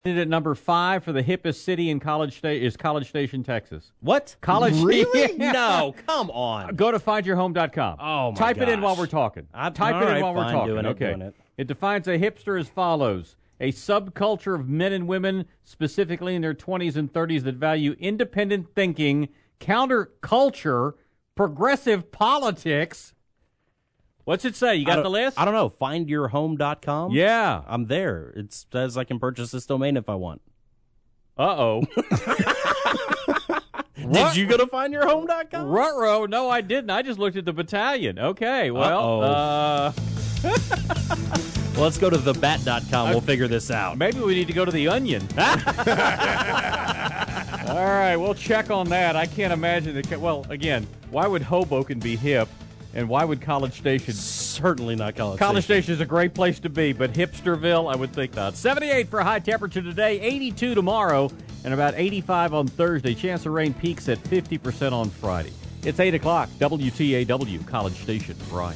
At number 5 for the hippest city in College Station, Texas. What? Really? Yeah. No, come on. Go to findyourhome.com. Oh, my Type it in gosh. while we're talking. Type it in while we're talking. Doing it. It defines a hipster as follows. A subculture of men and women, specifically in their 20s and 30s, that value independent thinking, counterculture, progressive politics. What's it say? You got the list? I don't know. Findyourhome.com? Yeah. I'm there. It says I can purchase this domain if I want. Uh-oh. Did you go to findyourhome.com? Ruh-roh. No, I didn't. I just looked at the battalion. Okay, well, Well, let's go to thebat.com. We'll figure this out. Maybe we need to go to the Onion. All right, we'll check on that. I can't imagine it. Well, again, why would Hoboken be hip, and why would College Station? Certainly not College Station is a great place to be, but Hipsterville, I would think not. 78 for high temperature today, 82 tomorrow, and about 85 on Thursday. Chance of rain peaks at 50% on Friday. It's 8 o'clock, WTAW, College Station, Bryan.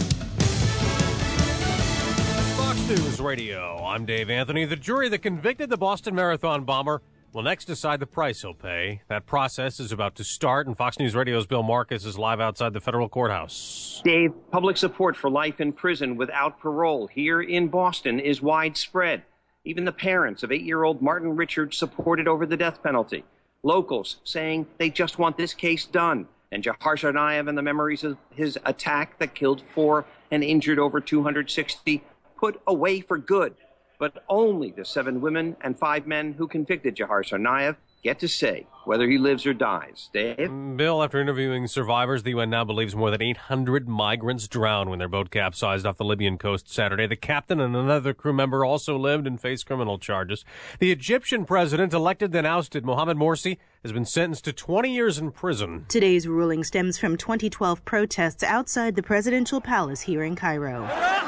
Fox News Radio, I'm Dave Anthony. The jury that convicted the Boston Marathon bomber will next decide the price he'll pay. That process is about to start, and Fox News Radio's Bill Marcus is live outside the federal courthouse. Dave, public support for life in prison without parole here in Boston is widespread. Even the parents of 8-year-old Martin Richards supported over the death penalty. Locals saying they just want this case done. And Jahar Tsarnaev and the memories of his attack that killed 4 and injured over 260 put away for good. But only the 7 women and 5 men who convicted Jahar Tsarnaev get to say whether he lives or dies. Dave? Bill, after interviewing survivors, the UN now believes more than 800 migrants drowned when their boat capsized off the Libyan coast Saturday. The captain and another crew member also lived and faced criminal charges. The Egyptian president, elected then ousted, Mohamed Morsi, has been sentenced to 20 years in prison. Today's ruling stems from 2012 protests outside the presidential palace here in Cairo.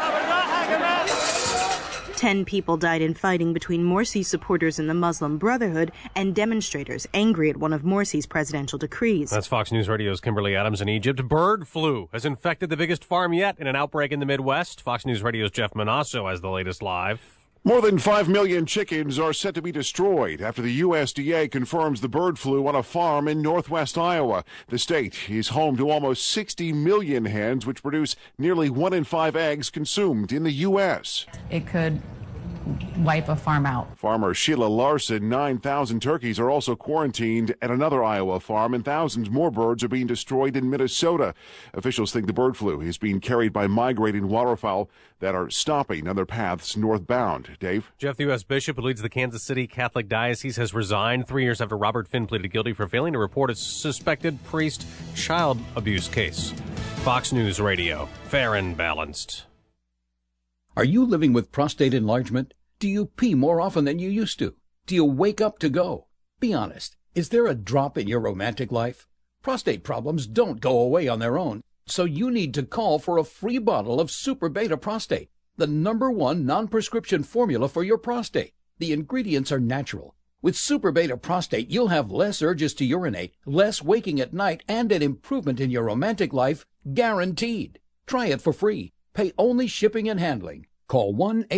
10 people died in fighting between Morsi supporters in the Muslim Brotherhood and demonstrators angry at one of Morsi's presidential decrees. That's Fox News Radio's Kimberly Adams in Egypt. Bird flu has infected the biggest farm yet in an outbreak in the Midwest. Fox News Radio's Jeff Manasso has the latest live. More than 5 million chickens are set to be destroyed after the USDA confirms the bird flu on a farm in northwest Iowa. The state is home to almost 60 million hens, which produce nearly 1 in 5 eggs consumed in the U.S. It could wipe a farm out. Farmer Sheila Larson, 9,000 turkeys are also quarantined at another Iowa farm, and thousands more birds are being destroyed in Minnesota. Officials think the bird flu is being carried by migrating waterfowl that are stopping on their paths northbound. Dave? Jeff, the U.S. Bishop who leads the Kansas City Catholic Diocese has resigned 3 years after Robert Finn pleaded guilty for failing to report a suspected priest child abuse case. Fox News Radio, fair and balanced. Are you living with prostate enlargement? Do you pee more often than you used to? Do you wake up to go? Be honest. Is there a drop in your romantic life? Prostate problems don't go away on their own, so you need to call for a free bottle of Super Beta Prostate, the #1 non-prescription formula for your prostate. The ingredients are natural. With Super Beta Prostate, you'll have less urges to urinate, less waking at night, and an improvement in your romantic life, guaranteed. Try it for free. Pay only shipping and handling. Call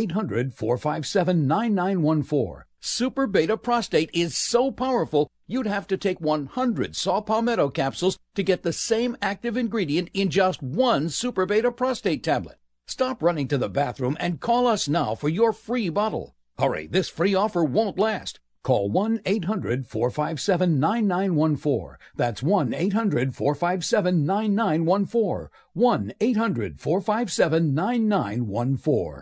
1-800-457-9914. Super Beta Prostate is so powerful, you'd have to take 100 saw palmetto capsules to get the same active ingredient in just 1 Super Beta Prostate tablet. Stop running to the bathroom and call us now for your free bottle. Hurry, this free offer won't last. Call 1-800-457-9914. That's 1-800-457-9914. 1-800-457-9914.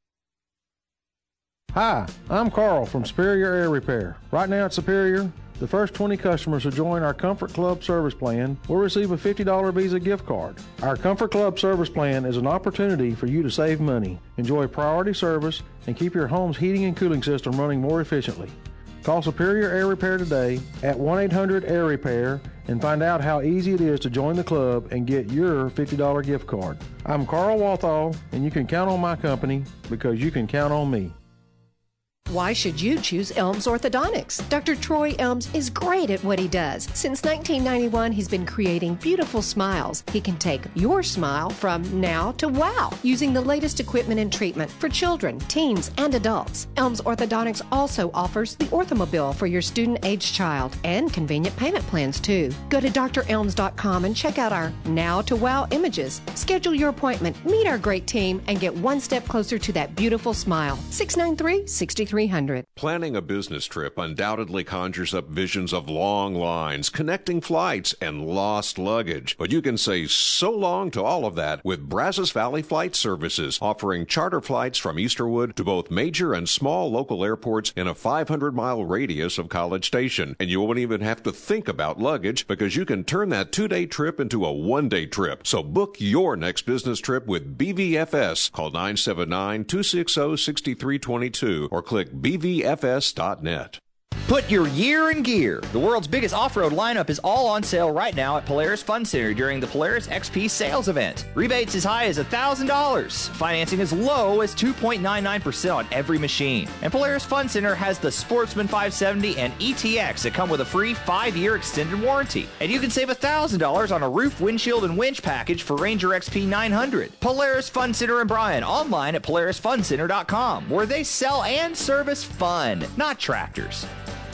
Hi, I'm Carl from Superior Air Repair. Right now at Superior, the first 20 customers who join our Comfort Club service plan will receive a $50 Visa gift card. Our Comfort Club service plan is an opportunity for you to save money, enjoy priority service, and keep your home's heating and cooling system running more efficiently. Call Superior Air Repair today at 1-800-AIR-REPAIR and find out how easy it is to join the club and get your $50 gift card. I'm Carl Walthall, and you can count on my company because you can count on me. Why should you choose Elms Orthodontics? Dr. Troy Elms is great at what he does. Since 1991, he's been creating beautiful smiles. He can take your smile from now to wow using the latest equipment and treatment for children, teens, and adults. Elms Orthodontics also offers the Orthomobile for your student-aged child and convenient payment plans, too. Go to drelms.com and check out our Now to Wow images. Schedule your appointment, meet our great team, and get one step closer to that beautiful smile. 693-6300. Planning a business trip undoubtedly conjures up visions of long lines, connecting flights, and lost luggage. But you can say so long to all of that with Brazos Valley Flight Services, offering charter flights from Easterwood to both major and small local airports in a 500-mile radius of College Station. And you won't even have to think about luggage because you can turn that 2-day trip into a 1-day trip. So book your next business trip with BVFS. Call 979-260-6322 or click bvfs.net. Put your year in gear. The world's biggest off-road lineup is all on sale right now at Polaris Fun Center during the Polaris XP sales event. Rebates as high as $1,000. Financing as low as 2.99% on every machine. And Polaris Fun Center has the Sportsman 570 and ETX that come with a free 5-year extended warranty. And you can save $1,000 on a roof, windshield, and winch package for Ranger XP 900. Polaris Fun Center in Bryan, online at PolarisFunCenter.com, where they sell and service fun, not tractors.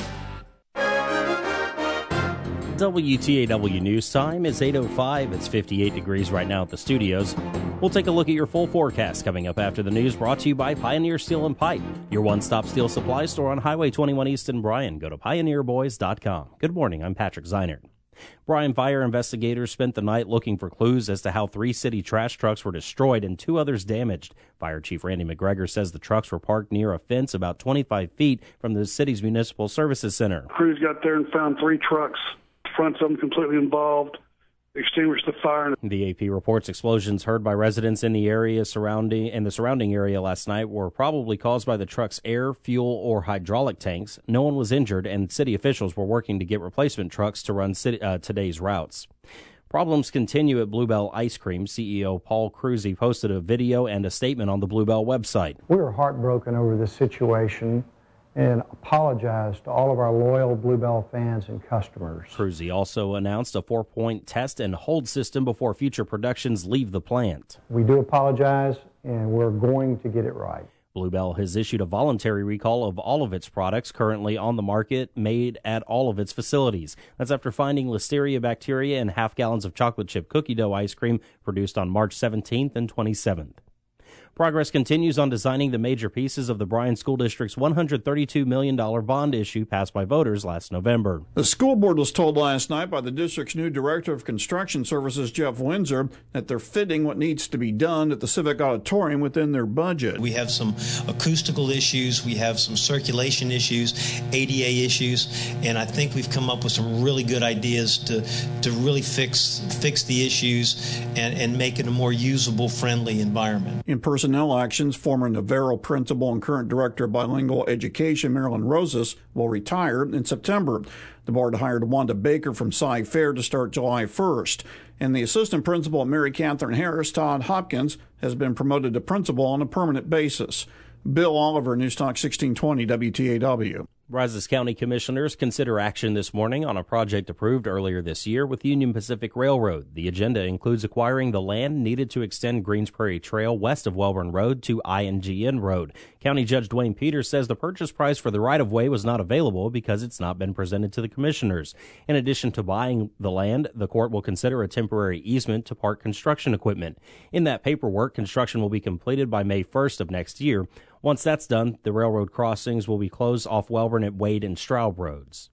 WTAW News Time is 8:05. It's 58 degrees right now at the studios. We'll take a look at your full forecast coming up after the news, brought to you by Pioneer Steel and Pipe, your one-stop steel supply store on Highway 21 East in Bryan. Go to pioneerboys.com. Good morning. I'm Patrick Zeinert. Bryan fire investigators spent the night looking for clues as to how 3 city trash trucks were destroyed and 2 others damaged. Fire Chief Randy McGregor says the trucks were parked near a fence about 25 feet from the city's Municipal Services Center. Crews got there and found 3 trucks, fronts of them completely involved, extinguished the fire. The AP reports explosions heard by residents in the area surrounding area last night were probably caused by the truck's air, fuel, or hydraulic tanks. No one was injured, and city officials were working to get replacement trucks to run today's routes. Problems continue at Bluebell Ice Cream. CEO Paul Cruzy posted a video and a statement on the Bluebell website. We are heartbroken over this situation and apologize to all of our loyal Bluebell fans and customers. Cruzy also announced a 4-point test and hold system before future productions leave the plant. We do apologize, and we're going to get it right. Bluebell has issued a voluntary recall of all of its products currently on the market made at all of its facilities. That's after finding Listeria bacteria in half gallons of chocolate chip cookie dough ice cream produced on March 17th and 27th. Progress continues on designing the major pieces of the Bryan School District's $132 million bond issue passed by voters last November. The school board was told last night by the district's new Director of Construction Services, Jeff Windsor, that they're fitting what needs to be done at the Civic Auditorium within their budget. We have some acoustical issues, we have some circulation issues, ADA issues, and I think we've come up with some really good ideas to really fix the issues and make it a more usable, friendly environment. In personnel actions, former Navarro principal and current director of bilingual education, Marilyn Rosas, will retire in September. The board hired Wanda Baker from Cy Fair to start July 1st. And the assistant principal at Mary Catherine Harris, Todd Hopkins, has been promoted to principal on a permanent basis. Bill Oliver, Newstalk 1620 WTAW. Brazos County Commissioners consider action this morning on a project approved earlier this year with Union Pacific Railroad. The agenda includes acquiring the land needed to extend Greens Prairie Trail west of Welborn Road to INGN Road. County Judge Dwayne Peters says the purchase price for the right-of-way was not available because it's not been presented to the commissioners. In addition to buying the land, the court will consider a temporary easement to park construction equipment. In that paperwork, construction will be completed by May 1st of next year. Once that's done, the railroad crossings will be closed off Welborn at Wade and Straub roads.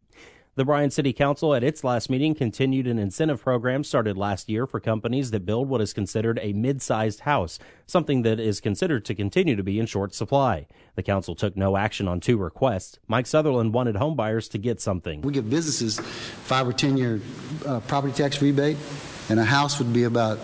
The Bryan City Council at its last meeting continued an incentive program started last year for companies that build what is considered a mid-sized house, something that is considered to continue to be in short supply. The council took no action on 2 requests. Mike Sutherland wanted homebuyers to get something. We give businesses 5 or 10-year property tax rebate, and a house would be about,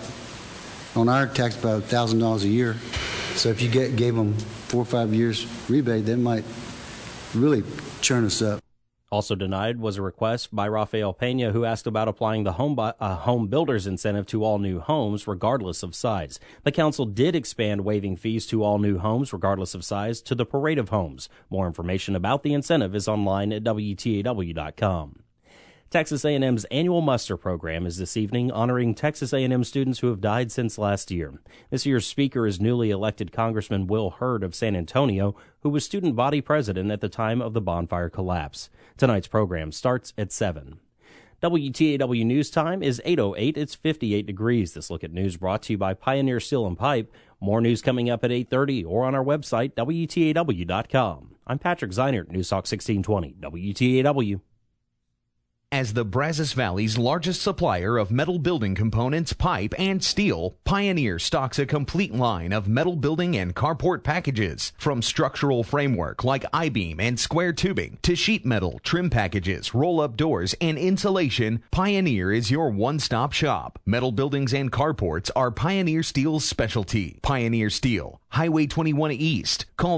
on our tax, about $1,000 a year. So if you gave them 4 or 5 years rebate, that might really churn us up. Also denied was a request by Rafael Pena, who asked about applying the home builder's incentive to all new homes, regardless of size. The council did expand waiving fees to all new homes, regardless of size, to the parade of homes. More information about the incentive is online at WTAW.com. Texas A&M's annual muster program is this evening, honoring Texas A&M students who have died since last year. This year's speaker is newly elected Congressman Will Hurd of San Antonio, who was student body president at the time of the bonfire collapse. Tonight's program starts at 7. WTAW News Time is 8:08. It's 58 degrees. This look at news brought to you by Pioneer Steel and Pipe. More news coming up at 8:30 or on our website, WTAW.com. I'm Patrick Zeinert, News Talk 1620, WTAW. As the Brazos Valley's largest supplier of metal building components, pipe, and steel, Pioneer stocks a complete line of metal building and carport packages. From structural framework like I-beam and square tubing to sheet metal, trim packages, roll-up doors, and insulation, Pioneer is your one-stop shop. Metal buildings and carports are Pioneer Steel's specialty. Pioneer Steel, Highway 21 East. Call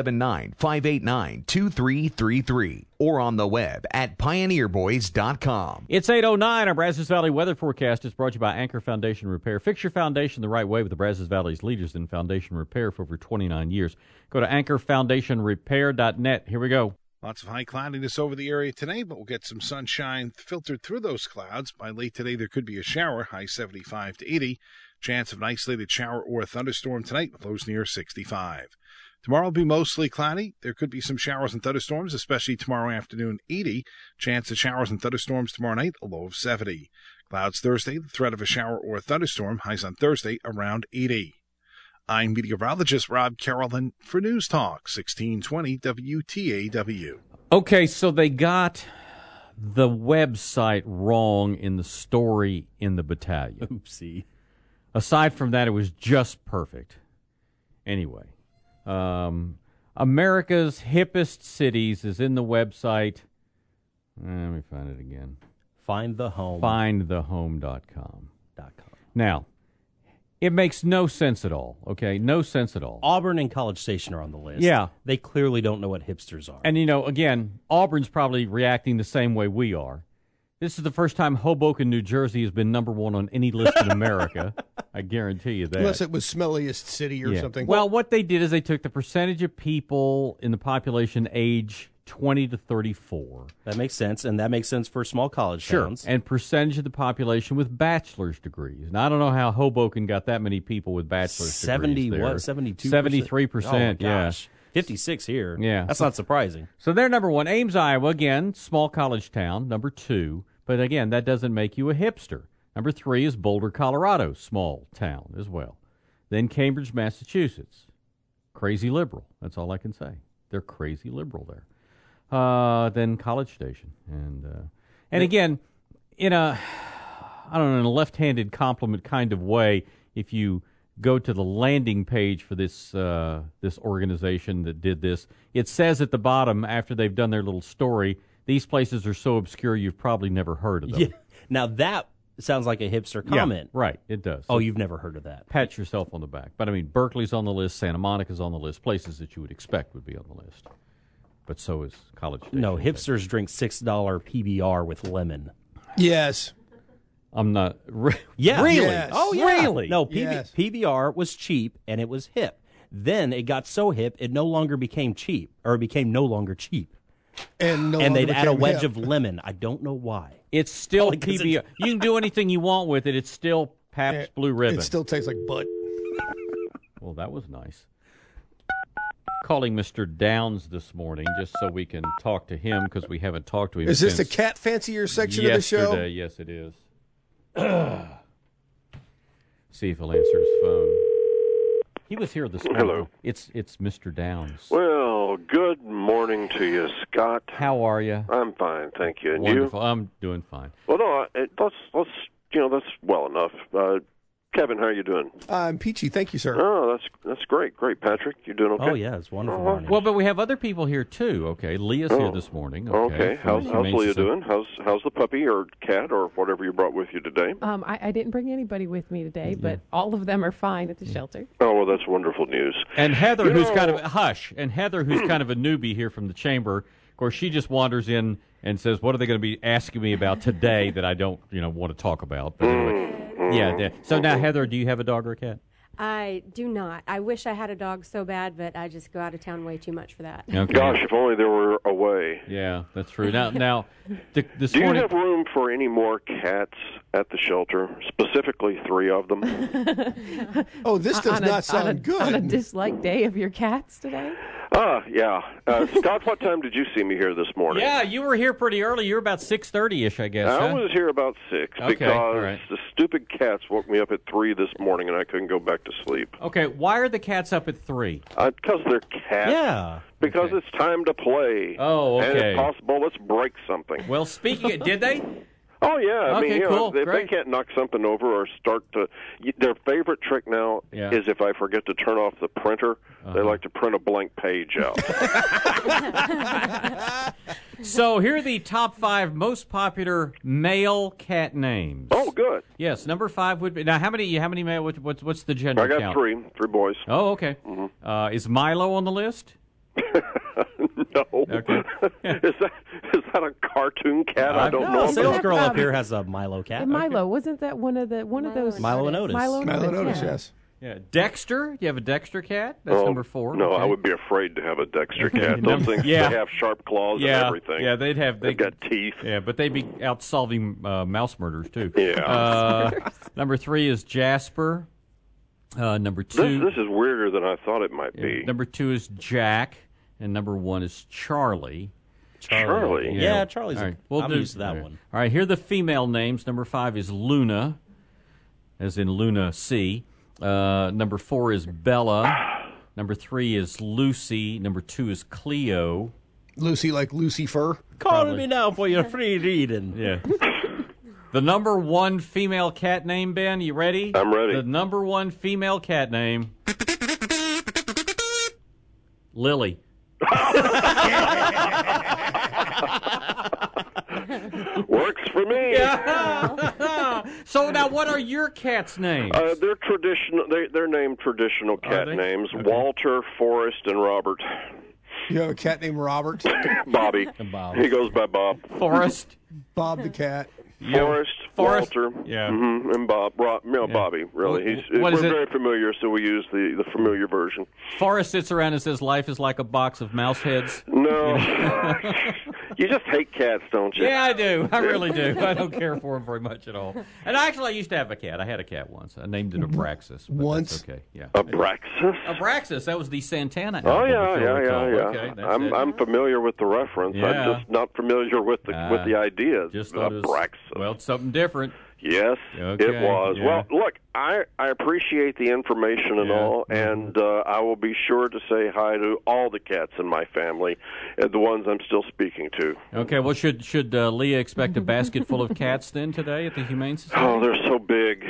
979-589-2333 or on the web at pioneerboys.com. It's 8:09. Our Brazos Valley weather forecast is brought to you by Anchor Foundation Repair. Fix your foundation the right way with the Brazos Valley's leaders in foundation repair for over 29 years. Go to anchorfoundationrepair.net. Here we go. Lots of high cloudiness over the area today, but we'll get some sunshine filtered through those clouds. By late today, there could be a shower, high 75 to 80. Chance of an isolated shower or a thunderstorm tonight, with lows near 65. Tomorrow will be mostly cloudy. There could be some showers and thunderstorms, especially tomorrow afternoon, 80. Chance of showers and thunderstorms tomorrow night, a low of 70. Clouds Thursday, the threat of a shower or a thunderstorm, highs on Thursday around 80. I'm meteorologist Rob Carolyn for News Talk 1620 WTAW. Okay, so they got the website wrong in the story in the battalion. Oopsie. Aside from that, it was just perfect. Anyway, America's Hippest Cities is in the website. Let me find it again. Findthehome.com. Now, it makes no sense at all, okay? No sense at all. Auburn and College Station are on the list. Yeah. They clearly don't know what hipsters are. And, again, Auburn's probably reacting the same way we are. This is the first time Hoboken, New Jersey has been number one on any list in America. I guarantee you that. Unless it was smelliest city or something. Well, what they did is they took the percentage of people in the population age 20 to 34. That makes sense, and that makes sense for small college towns. And percentage of the population with bachelor's degrees. Now, I don't know how Hoboken got that many people with bachelor's degrees there. 72%? 73%, yeah. 56 here. Yeah. That's not surprising. So they're number one. Ames, Iowa, again, small college town, number two. But again, that doesn't make you a hipster. Number three is Boulder, Colorado, small town as well. Then Cambridge, Massachusetts. Crazy liberal. That's all I can say. They're crazy liberal there. Then College Station. And again, in a left-handed compliment kind of way, if you go to the landing page for this organization that did this, it says at the bottom, after they've done their little story, these places are so obscure you've probably never heard of them. Yeah. Now that sounds like a hipster comment. Yeah, right, it does. Oh, you've never heard of that. Pat yourself on the back. But, Berkeley's on the list, Santa Monica's on the list, places that you would expect would be on the list. But so is College Station. No, hipsters drink $6 PBR with lemon. Yes. I'm not... Yeah. Really? Yes. Oh, yeah. Really? No, Yes. PBR was cheap, and it was hip. Then it got so hip, it no longer became cheap, or it became no longer cheap. And they'd add a wedge of lemon. I don't know why. It's still PBR. You can do anything you want with it. It's still Pabst Blue Ribbon. It still tastes like butt. Well, that was nice. Calling Mr. Downs this morning just so we can talk to him because we haven't talked to him Is this the since cat fancier section of the show? yesterday. Yes, it is. See if he'll answer his phone. He was here this morning. Hello. It's Mr. Downs. Well, good morning to you, Scott. How are you? I'm fine, thank you. And Wonderful. you? I'm doing fine. Well, no, let's that's well enough. Kevin, how are you doing? I'm peachy, thank you, sir. Oh, that's great, Patrick. You doing okay? Oh yeah, it's wonderful. Morning. Well, but we have other people here too. Okay, Leah's here this morning. Okay. How's Leah doing? How's the puppy or cat or whatever you brought with you today? I didn't bring anybody with me today, but all of them are fine at the shelter. Oh, well, that's wonderful news. And Heather, who's kind of a newbie here from the chamber. Of course, she just wanders in and says, "What are they going to be asking me about today that I don't, want to talk about?" But anyway, yeah. So now, Heather, do you have a dog or a cat? I do not. I wish I had a dog so bad, but I just go out of town way too much for that. Okay. Gosh, if only there were a way. Yeah, that's true. Now, this do you morning, have room for any more cats at the shelter? Specifically, 3 of them. Oh, this does not sound good. On a dislike day of your cats today? Yeah. Scott, what time did you see me here this morning? Yeah, you were here pretty early. You were about 6:30-ish, I guess. I was here about 6 because the stupid cats woke me up at 3 this morning, and I couldn't go back to sleep. Okay, why are the cats up at 3? Because they're cats. Yeah. Because it's time to play. Oh, okay. And if possible, let's break something. Well, speaking of, did they? Oh, yeah. I mean, cool. if they can't knock something over or start to... Their favorite trick now is if I forget to turn off the printer, they like to print a blank page out. So here are the top 5 most popular male cat names. Oh, good. Yes, number 5 would be... Now, how many male... What's the gender I got count? 3 boys. Oh, okay. Mm-hmm. Is Milo on the list? No. Okay. Is that a cartoon cat? I don't know. The sales girl up here has a Milo cat. Milo, wasn't that one of those? Milo and Otis. Milo and Otis, yes. Yeah. Dexter, you have a Dexter cat? That's number 4. No, okay. I would be afraid to have a Dexter cat. Those things, they have sharp claws and everything. Yeah, they've got teeth. Yeah, but they'd be out solving mouse murders, too. Yeah. Number 3 is Jasper. Number 2... This is weirder than I thought it might be. Number 2 is Jack. And number 1 is Charlie. Charlie? Yeah, Charlie's All right. I'm used to that one. All right, here are the female names. Number 5 is Luna, as in Luna C. Number 4 is Bella. Number 3 is Lucy. Number 2 is Cleo. Lucy like Lucifer? Call me now for your free reading. Yeah. The number 1 female cat name, Ben, you ready? I'm ready. The number 1 female cat name, Lily. Works for me. Yeah. So now, what are your cats' names? They're traditional. They're named traditional cat names: Walter, Forrest, and Robert. You have a cat named Robert? Bobby. He goes by Bob. Forrest. Bob the cat. Forrest, Walter, yeah, and Bob. Bobby. Really, we're very familiar, so we use the familiar version. Forrest sits around and says, "Life is like a box of mouse heads." No, you just hate cats, don't you? Yeah, I do. I really do. I don't care for them very much at all. And actually, I used to have a cat. I had a cat once. I named it Abraxas. Once? Okay, yeah. Abraxas. Abraxas. That was the Santana. Oh album, yeah. Okay, I'm familiar with the reference. Yeah. I'm just not familiar with the idea. Just Abraxas. Well, it's something different. Yes, okay, it was. yeah. Well, look, I appreciate the information and all, and I will be sure to say hi to all the cats in my family, the ones I'm still speaking to. Okay, well, should Leah expect a basket full of cats then today at the Humane Society? Oh, they're so big.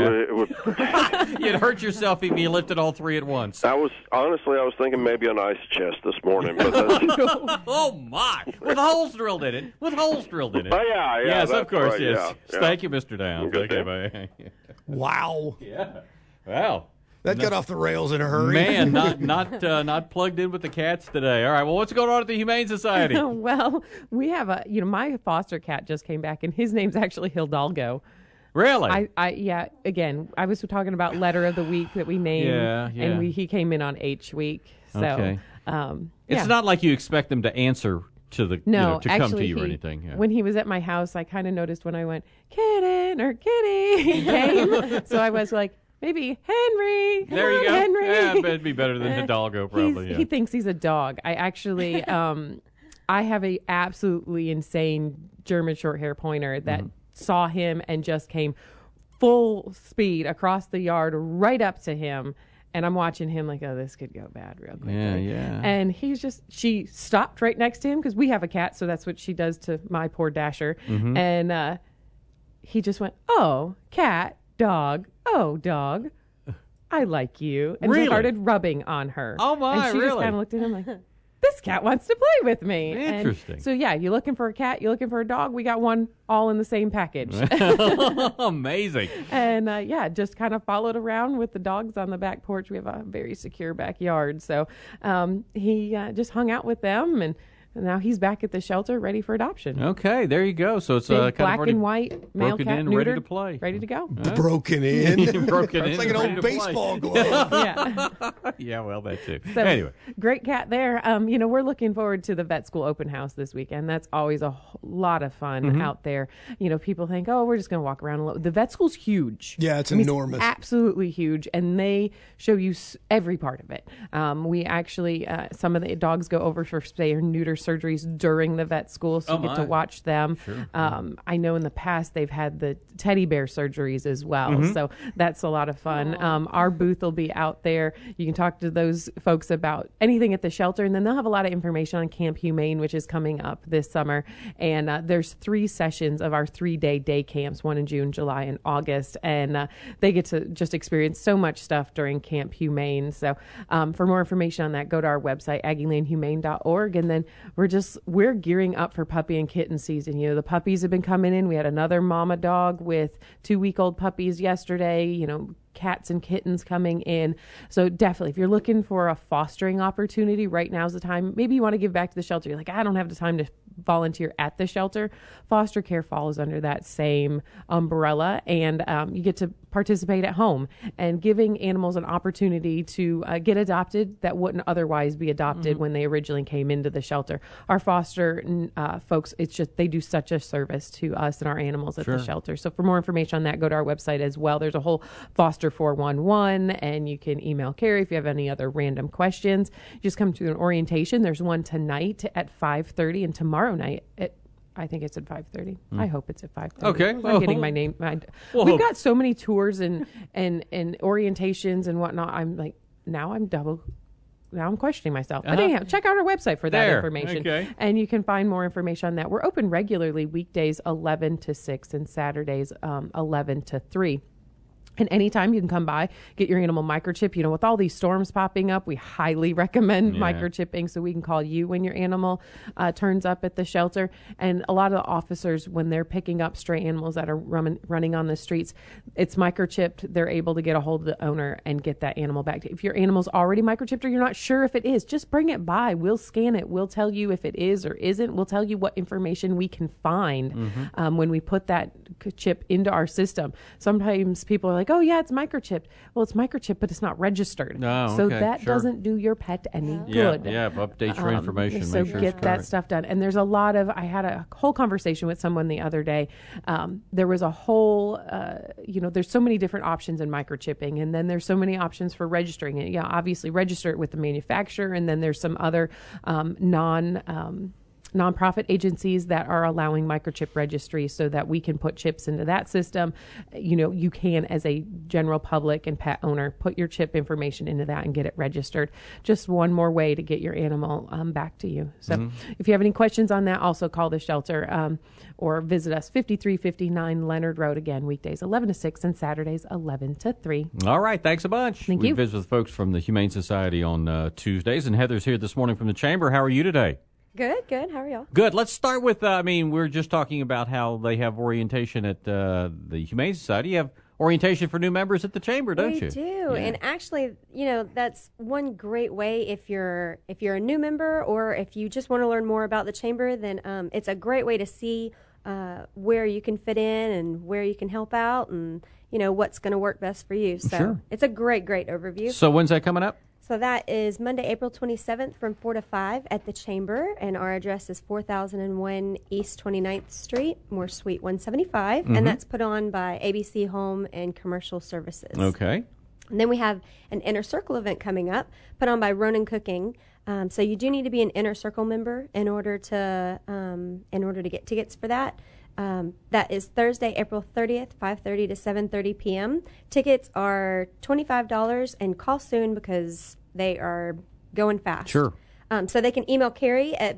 Yeah. You'd hurt yourself if you lifted all 3 at once. I was thinking maybe an ice chest this morning, but oh my! With holes drilled in it. Oh yeah. Yes, of course. Right, yes. Yeah. Thank you, Mr. Downs. Okay, bye. Wow. Yeah. Wow. That got off the rails in a hurry. Man, not plugged in with the cats today. All right. Well, what's going on at the Humane Society? Well, we have my foster cat just came back, and his name's actually Hidalgo. Really? Again, I was talking about letter of the week that we named, and he came in on H week. So, okay. It's not like you expect them to answer to the to come to you or anything. Yeah. When he was at my house, I kind of noticed when I went kitten or kitty, he came. So I was like, maybe Henry. There you go. Henry. Yeah, it'd be better than Hidalgo, probably. He thinks he's a dog. I actually, I have a absolutely insane German short hair pointer that saw him and just came full speed across the yard right up to him. And I'm watching him like, oh, this could go bad real quickly. Yeah. And she stopped right next to him because we have a cat, so that's what she does to my poor Dasher. Mm-hmm. And he just went, oh, cat, dog, oh, dog, I like you. And really? He started rubbing on her. Oh, my, and she really? just kind of looked at him like, this cat wants to play with me. Interesting. And so, yeah, you're looking for a cat, you're looking for a dog. We got one all in the same package. Amazing. And, just kind of followed around with the dogs on the back porch. We have a very secure backyard. So he just hung out with them and now he's back at the shelter, ready for adoption. Okay, there you go. So it's Big kind black of already and white male broken cat, in, neutered, ready to play, ready to go. Broken in. Broken in. It's like an ready old to baseball play. glove. Yeah. Yeah, well, that too. So, anyway, great cat there. We're looking forward to the vet school open house this weekend. That's always a lot of fun out there. People think, oh, we're just going to walk around. The vet school's huge. Yeah, it's I mean, enormous. It's absolutely huge, and they show you every part of it. We actually, some of the dogs go over for spay or neuter surgeries during the vet school, so you get to watch them. Sure. I know in the past they've had the teddy bear surgeries as well, so that's a lot of fun. Our booth will be out there. You can talk to those folks about anything at the shelter, and then they'll have a lot of information on Camp Humane, which is coming up this summer. And there's 3 sessions of our 3-day day camps, one in June, July, and August, and they get to just experience so much stuff during Camp Humane. So for more information on that, go to our website, aggielandhumane.org, and then we're gearing up for puppy and kitten season. The puppies have been coming in. We had another mama dog with 2-week-old puppies yesterday, cats and kittens coming in. So definitely, if you're looking for a fostering opportunity, right now's the time. Maybe you want to give back to the shelter. You're like, I don't have the time to volunteer at the shelter. Foster care falls under that same umbrella, and you get to participate at home and giving animals an opportunity to get adopted that wouldn't otherwise be adopted when they originally came into the shelter. Our foster folks, it's just they do such a service to us and our animals at the shelter. So for more information on that, go to our website as well. There's a whole Foster 411, and you can email Carrie if you have any other random questions. Just come to an orientation. There's one tonight at 5:30 and tomorrow night at I think it's at 5:30. I hope it's at 5:30. Okay. I'm getting my name. We've got so many tours and orientations and whatnot. I'm like, now I'm questioning myself. But anyhow, check out our website for that information. Okay. And you can find more information on that. We're open regularly weekdays 11 to 6 and Saturdays 11 to 3. And anytime you can come by, get your animal microchip. With all these storms popping up, we highly recommend microchipping so we can call you when your animal turns up at the shelter. And a lot of the officers, when they're picking up stray animals that are running on the streets, it's microchipped. They're able to get a hold of the owner and get that animal back. If your animal's already microchipped or you're not sure if it is, just bring it by. We'll scan it. We'll tell you if it is or isn't. We'll tell you what information we can find when we put that chip into our system. Sometimes people are like, oh, yeah, it's microchipped. Well, it's microchipped, but it's not registered. So that doesn't do your pet any good. Yeah, update your information. So make sure get it's that correct. stuff done. And there's a lot of, I had a whole conversation with someone the other day. There was a whole, there's so many different options in microchipping, and then there's so many options for registering it. Yeah, obviously register it with the manufacturer, and then there's some other nonprofit agencies that are allowing microchip registry so that we can put chips into that system. You can, as a general public and pet owner, put your chip information into that and get it registered. Just one more way to get your animal back to you. So if you have any questions on that, also call the shelter or visit us 5359 Leonard Road, again, weekdays 11 to 6 and Saturdays 11 to 3. All right, thanks a bunch. Thank we you. visit with folks from the Humane Society on Tuesdays, and Heather's here this morning from the Chamber. How are you today? Good. How are y'all? Good. Let's start with, we're just talking about how they have orientation at the Humane Society. You have orientation for new members at the Chamber, don't you? We do. Yeah. And actually, that's one great way if you're a new member or if you just want to learn more about the Chamber, then it's a great way to see where you can fit in and where you can help out and, what's going to work best for you. So it's a great overview. So when's that coming up? So that is Monday, April 27th from 4 to 5 at the Chamber, and our address is 4001 East 29th Street, Moore Suite 175, and that's put on by ABC Home and Commercial Services. Okay. And then we have an Inner Circle event coming up, put on by Ronan Cooking. So you do need to be an Inner Circle member in order to get tickets for that. That is Thursday, April 30th, 5:30 to 7:30 p.m. Tickets are $25 and call soon because they are going fast. Sure. So they can email Carrie at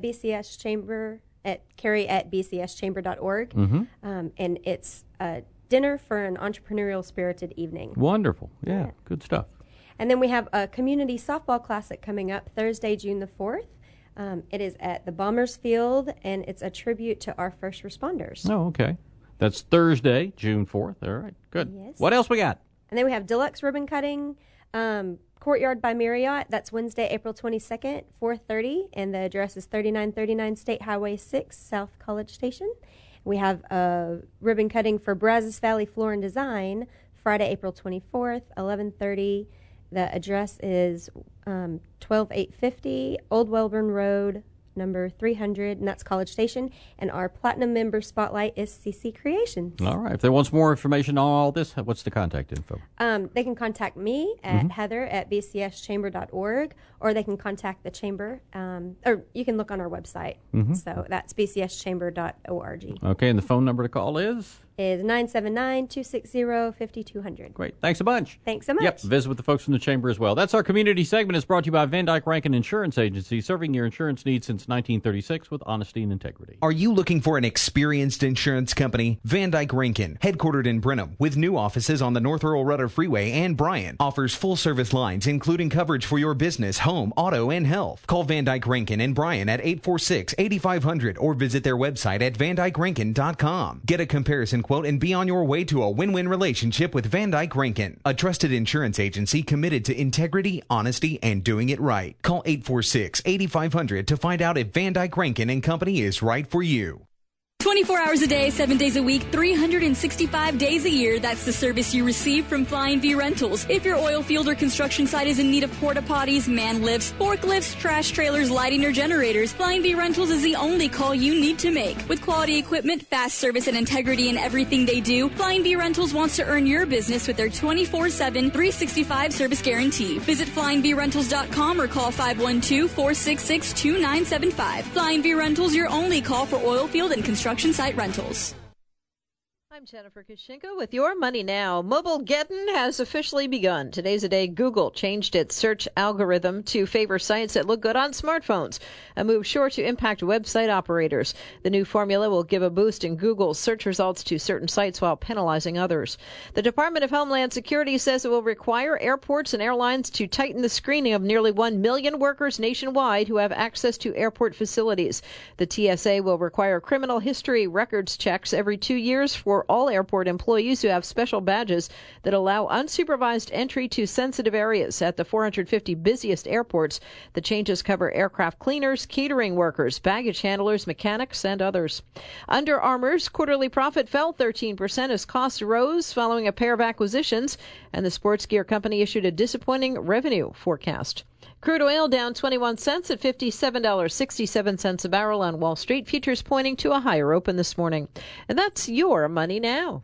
Carrie@bcschamber.org. And it's a dinner for an entrepreneurial spirited evening. Wonderful. Yeah, good stuff. And then we have a community softball classic coming up Thursday, June the 4th. It is at the Bombers Field, and it's a tribute to our first responders. Oh, okay. That's Thursday, June 4th. All right, good. Yes. What else we got? And then we have deluxe ribbon cutting. Courtyard by Marriott. That's Wednesday, April 22nd, 4:30, and the address is 3939 State Highway 6, South College Station. We have a ribbon cutting for Brazos Valley Floor and Design, Friday, April 24th, 11:30. The address is 12850 Old Welborn Road, number 300, and that's College Station. And our platinum member spotlight is CC Creations. All right. If they want more information on all this, what's the contact info? They can contact me at heather@bcschamber.org, or they can contact the chamber, or you can look on our website. So that's bcschamber.org. Okay, and the phone number to call is 979-260-5200. Great. Thanks a bunch. Thanks so much. Yep, visit with the folks from the Chamber as well. That's our community segment. It's brought to you by Van Dyke Rankin Insurance Agency, serving your insurance needs since 1936 with honesty and integrity. Are you looking for an experienced insurance company? Van Dyke Rankin, headquartered in Brenham, with new offices on the North Earl Rudder Freeway and Bryan, offers full-service lines, including coverage for your business, home, auto, and health. Call Van Dyke Rankin and Bryan at 846-8500 or visit their website at vandykerankin.com. Get a comparison quote and be on your way to a win-win relationship with Van Dyke Rankin, a trusted insurance agency committed to integrity, honesty, and doing it right. Call 846-8500 to find out if Van Dyke Rankin and Company is right for you. 24 hours a day, 7 days a week, 365 days a year. That's the service you receive from Flying V Rentals. If your oil field or construction site is in need of porta potties, man lifts, forklifts, trash trailers, lighting, or generators, Flying V Rentals is the only call you need to make. With quality equipment, fast service, and integrity in everything they do, Flying V Rentals wants to earn your business with their 24/7, 365 service guarantee. Visit flyingvrentals.com or call 512-466-2975. Flying V Rentals, your only call for oil field and construction site rentals. I'm Jennifer Kushinka with Your Money Now. Mobilegeddon has officially begun. Today's the day Google changed its search algorithm to favor sites that look good on smartphones, a move sure to impact website operators. The new formula will give a boost in Google's search results to certain sites while penalizing others. The Department of Homeland Security says it will require airports and airlines to tighten the screening of nearly 1 million workers nationwide who have access to airport facilities. The TSA will require criminal history records checks every 2 years for all airport employees who have special badges that allow unsupervised entry to sensitive areas at the 450 busiest airports. The changes cover aircraft cleaners, catering workers, baggage handlers, mechanics, and others. Under Armour's quarterly profit fell 13% as costs rose following a pair of acquisitions, and the sports gear company issued a disappointing revenue forecast. Crude oil down 21 cents at $57.67 a barrel on Wall Street. Futures pointing to a higher open this morning. And that's Your Money Now.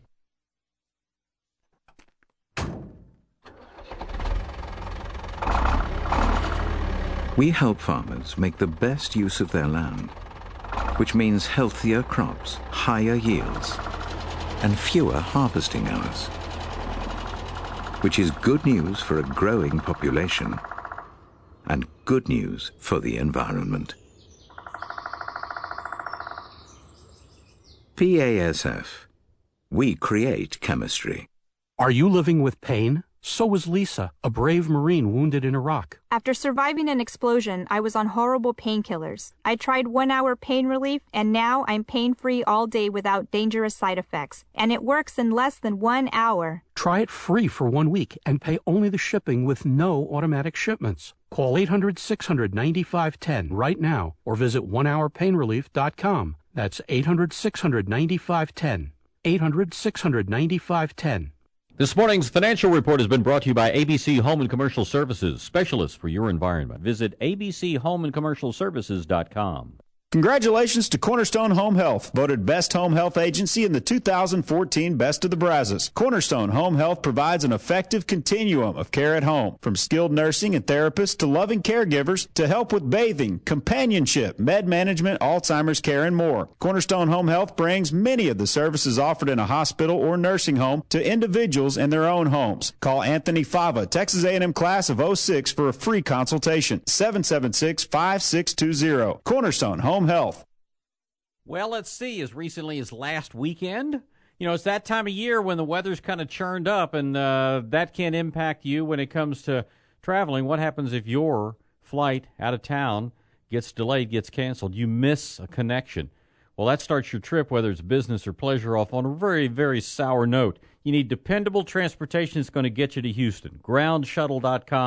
We help farmers make the best use of their land, which means healthier crops, higher yields, and fewer harvesting hours, which is good news for a growing population and good news for the environment. BASF. We create chemistry. Are you living with pain? So is Lisa, a brave Marine wounded in Iraq. After surviving an explosion, I was on horrible painkillers. I tried 1 hour pain relief, and now I'm pain-free all day without dangerous side effects. And it works in less than 1 hour. Try it free for 1 week and pay only the shipping with no automatic shipments. Call 800-600-9510 right now or visit onehourpainrelief.com. That's 800-600-9510. 800-600-9510. This morning's financial report has been brought to you by ABC Home and Commercial Services, specialists for your environment. Visit abchomeandcommercialservices.com. Congratulations to Cornerstone Home Health, voted Best Home Health Agency in the 2014 Best of the Brazos. Cornerstone Home Health provides an effective continuum of care at home, from skilled nursing and therapists to loving caregivers to help with bathing, companionship, med management, Alzheimer's care, and more. Cornerstone Home Health brings many of the services offered in a hospital or nursing home to individuals in their own homes. Call Anthony Fava, Texas A&M class of 06 for a free consultation. 776-5620. Cornerstone Home Health. Well, let's see. As recently as last weekend, it's that time of year when the weather's kind of churned up, and that can impact you when it comes to traveling. What happens if your flight out of town gets delayed, gets canceled? You miss a connection. Well, that starts your trip, whether it's business or pleasure, off on a very, very sour note. You need dependable transportation that's going to get you to Houston. GroundShuttle.com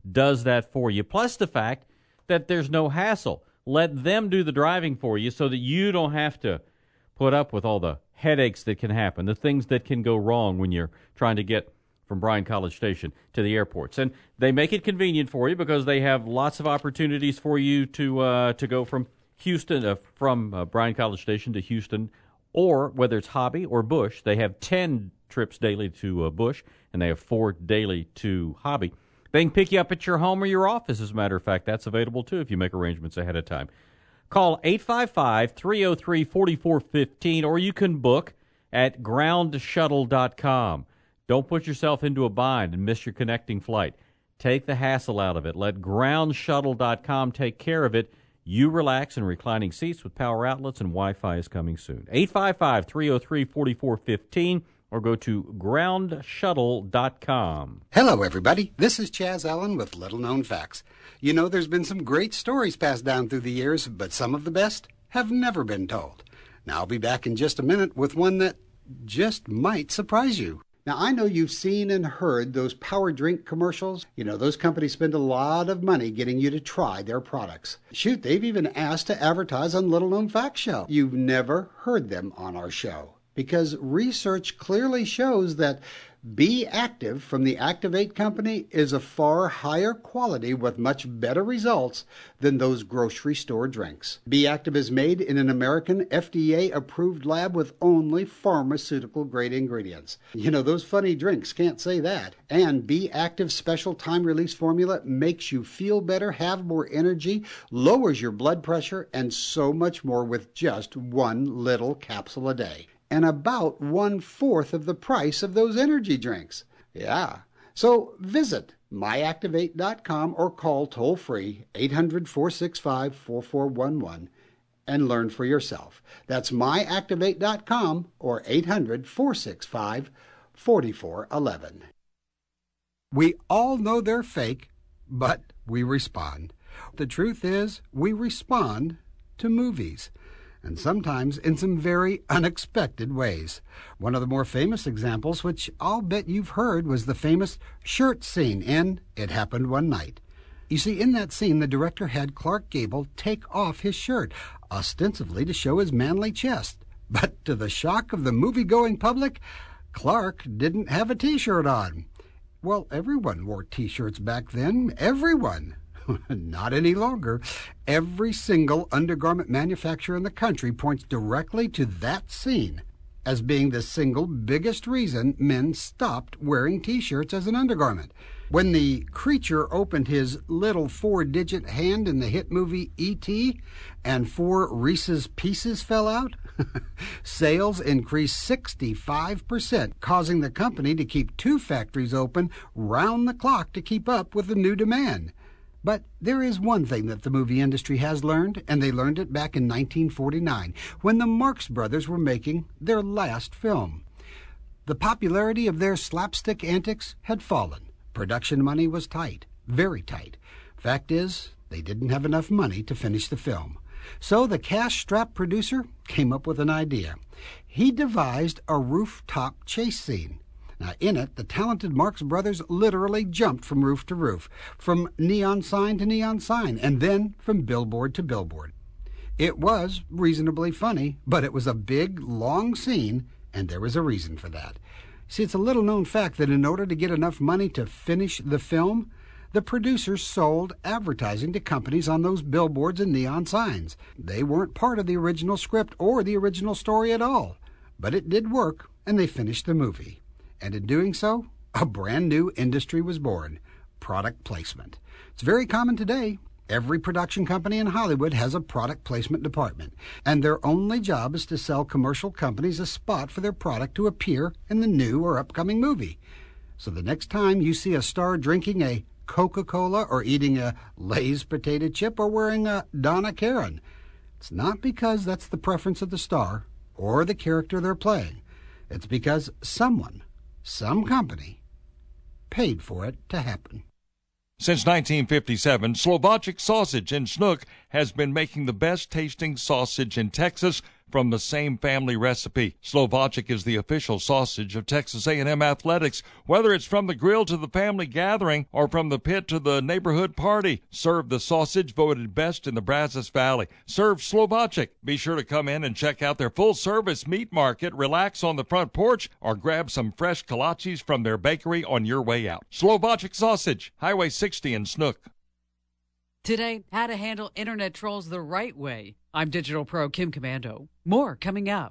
does that for you. Plus the fact that there's no hassle. Let them do the driving for you so that you don't have to put up with all the headaches that can happen, the things that can go wrong when you're trying to get from Bryan College Station to the airports. And they make it convenient for you because they have lots of opportunities for you to go from Houston, from Bryan College Station to Houston, or whether it's Hobby or Bush. They have 10 trips daily to Bush, and they have 4 daily to Hobby. They can pick you up at your home or your office, as a matter of fact. That's available, too, if you make arrangements ahead of time. Call 855-303-4415, or you can book at groundshuttle.com. Don't put yourself into a bind and miss your connecting flight. Take the hassle out of it. Let groundshuttle.com take care of it. You relax in reclining seats with power outlets, and Wi-Fi is coming soon. 855-303-4415, or go to groundshuttle.com. Hello, everybody. This is Chaz Allen with Little Known Facts. You know, there's been some great stories passed down through the years, but some of the best have never been told. Now, I'll be back in just a minute with one that just might surprise you. Now, I know you've seen and heard those power drink commercials. You know, those companies spend a lot of money getting you to try their products. Shoot, they've even asked to advertise on Little Known Facts Show. You've never heard them on our show, because research clearly shows that Be Active from the Activate Company is a far higher quality with much better results than those grocery store drinks. Be Active is made in an American FDA-approved lab with only pharmaceutical-grade ingredients. You know, those funny drinks can't say that. And Be Active Special Time Release Formula makes you feel better, have more energy, lowers your blood pressure, and so much more with just one little capsule a day. And about 1/4 of the price of those energy drinks. Yeah. So visit myactivate.com or call toll-free 800-465-4411 and learn for yourself. That's myactivate.com or 800-465-4411. We all know they're fake, but we respond. The truth is, we respond to movies, and sometimes in some very unexpected ways. One of the more famous examples, which I'll bet you've heard, was the famous shirt scene in It Happened One Night. You see, in that scene, the director had Clark Gable take off his shirt, ostensibly to show his manly chest. But to the shock of the movie-going public, Clark didn't have a T-shirt on. Well, everyone wore T-shirts back then. Everyone. Not any longer. Every single undergarment manufacturer in the country points directly to that scene as being the single biggest reason men stopped wearing T-shirts as an undergarment. When the creature opened his little 4-digit hand in the hit movie E.T. and 4 Reese's Pieces fell out, sales increased 65%, causing the company to keep 2 factories open round the clock to keep up with the new demand. But there is one thing that the movie industry has learned, and they learned it back in 1949, when the Marx Brothers were making their last film. The popularity of their slapstick antics had fallen. Production money was tight, very tight. Fact is, they didn't have enough money to finish the film. So the cash-strapped producer came up with an idea. He devised a rooftop chase scene. Now, in it, the talented Marx Brothers literally jumped from roof to roof, from neon sign to neon sign, and then from billboard to billboard. It was reasonably funny, but it was a big, long scene, and there was a reason for that. See, it's a little-known fact that in order to get enough money to finish the film, the producers sold advertising to companies on those billboards and neon signs. They weren't part of the original script or the original story at all, but it did work, and they finished the movie. And in doing so, a brand new industry was born, product placement. It's very common today. Every production company in Hollywood has a product placement department, and their only job is to sell commercial companies a spot for their product to appear in the new or upcoming movie. So the next time you see a star drinking a Coca-Cola or eating a Lay's potato chip or wearing a Donna Karan, it's not because that's the preference of the star or the character they're playing. It's because someone, some company, paid for it to happen. Since 1957, Slobodzic Sausage in Snook has been making the best-tasting sausage in Texas from the same family recipe. Slovacic is the official sausage of Texas A&M athletics. Whether it's from the grill to the family gathering or from the pit to the neighborhood party, serve the sausage voted best in the Brazos Valley. Serve Slovacic. Be sure to come in and check out their full-service meat market, relax on the front porch, or grab some fresh kolaches from their bakery on your way out. Slovacic Sausage, Highway 60 in Snook. Today, how to handle internet trolls the right way. I'm Digital Pro Kim Commando. More coming up.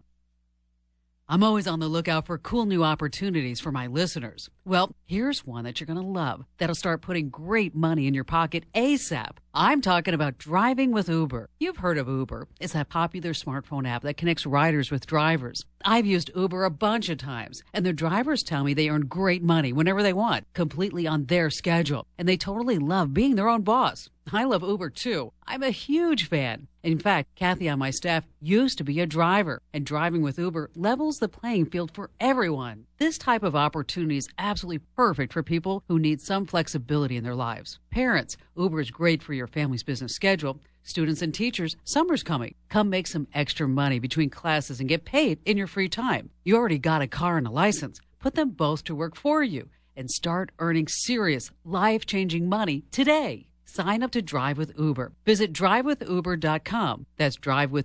I'm always on the lookout for cool new opportunities for my listeners. Well, here's one that you're going to love that'll start putting great money in your pocket ASAP. I'm talking about driving with Uber. You've heard of Uber. It's that popular smartphone app that connects riders with drivers. I've used Uber a bunch of times, and the drivers tell me they earn great money whenever they want, completely on their schedule, and they totally love being their own boss. I love Uber, too. I'm a huge fan. In fact, Kathy on my staff used to be a driver, and driving with Uber levels the playing field for everyone. This type of opportunity is absolutely perfect for people who need some flexibility in their lives. Parents, Uber is great for your family's business schedule. Students and teachers, summer's coming. Come make some extra money between classes and get paid in your free time. You already got a car and a license. Put them both to work for you and start earning serious, life-changing money today. Sign up to Drive with Uber. Visit drivewithuber.com. That's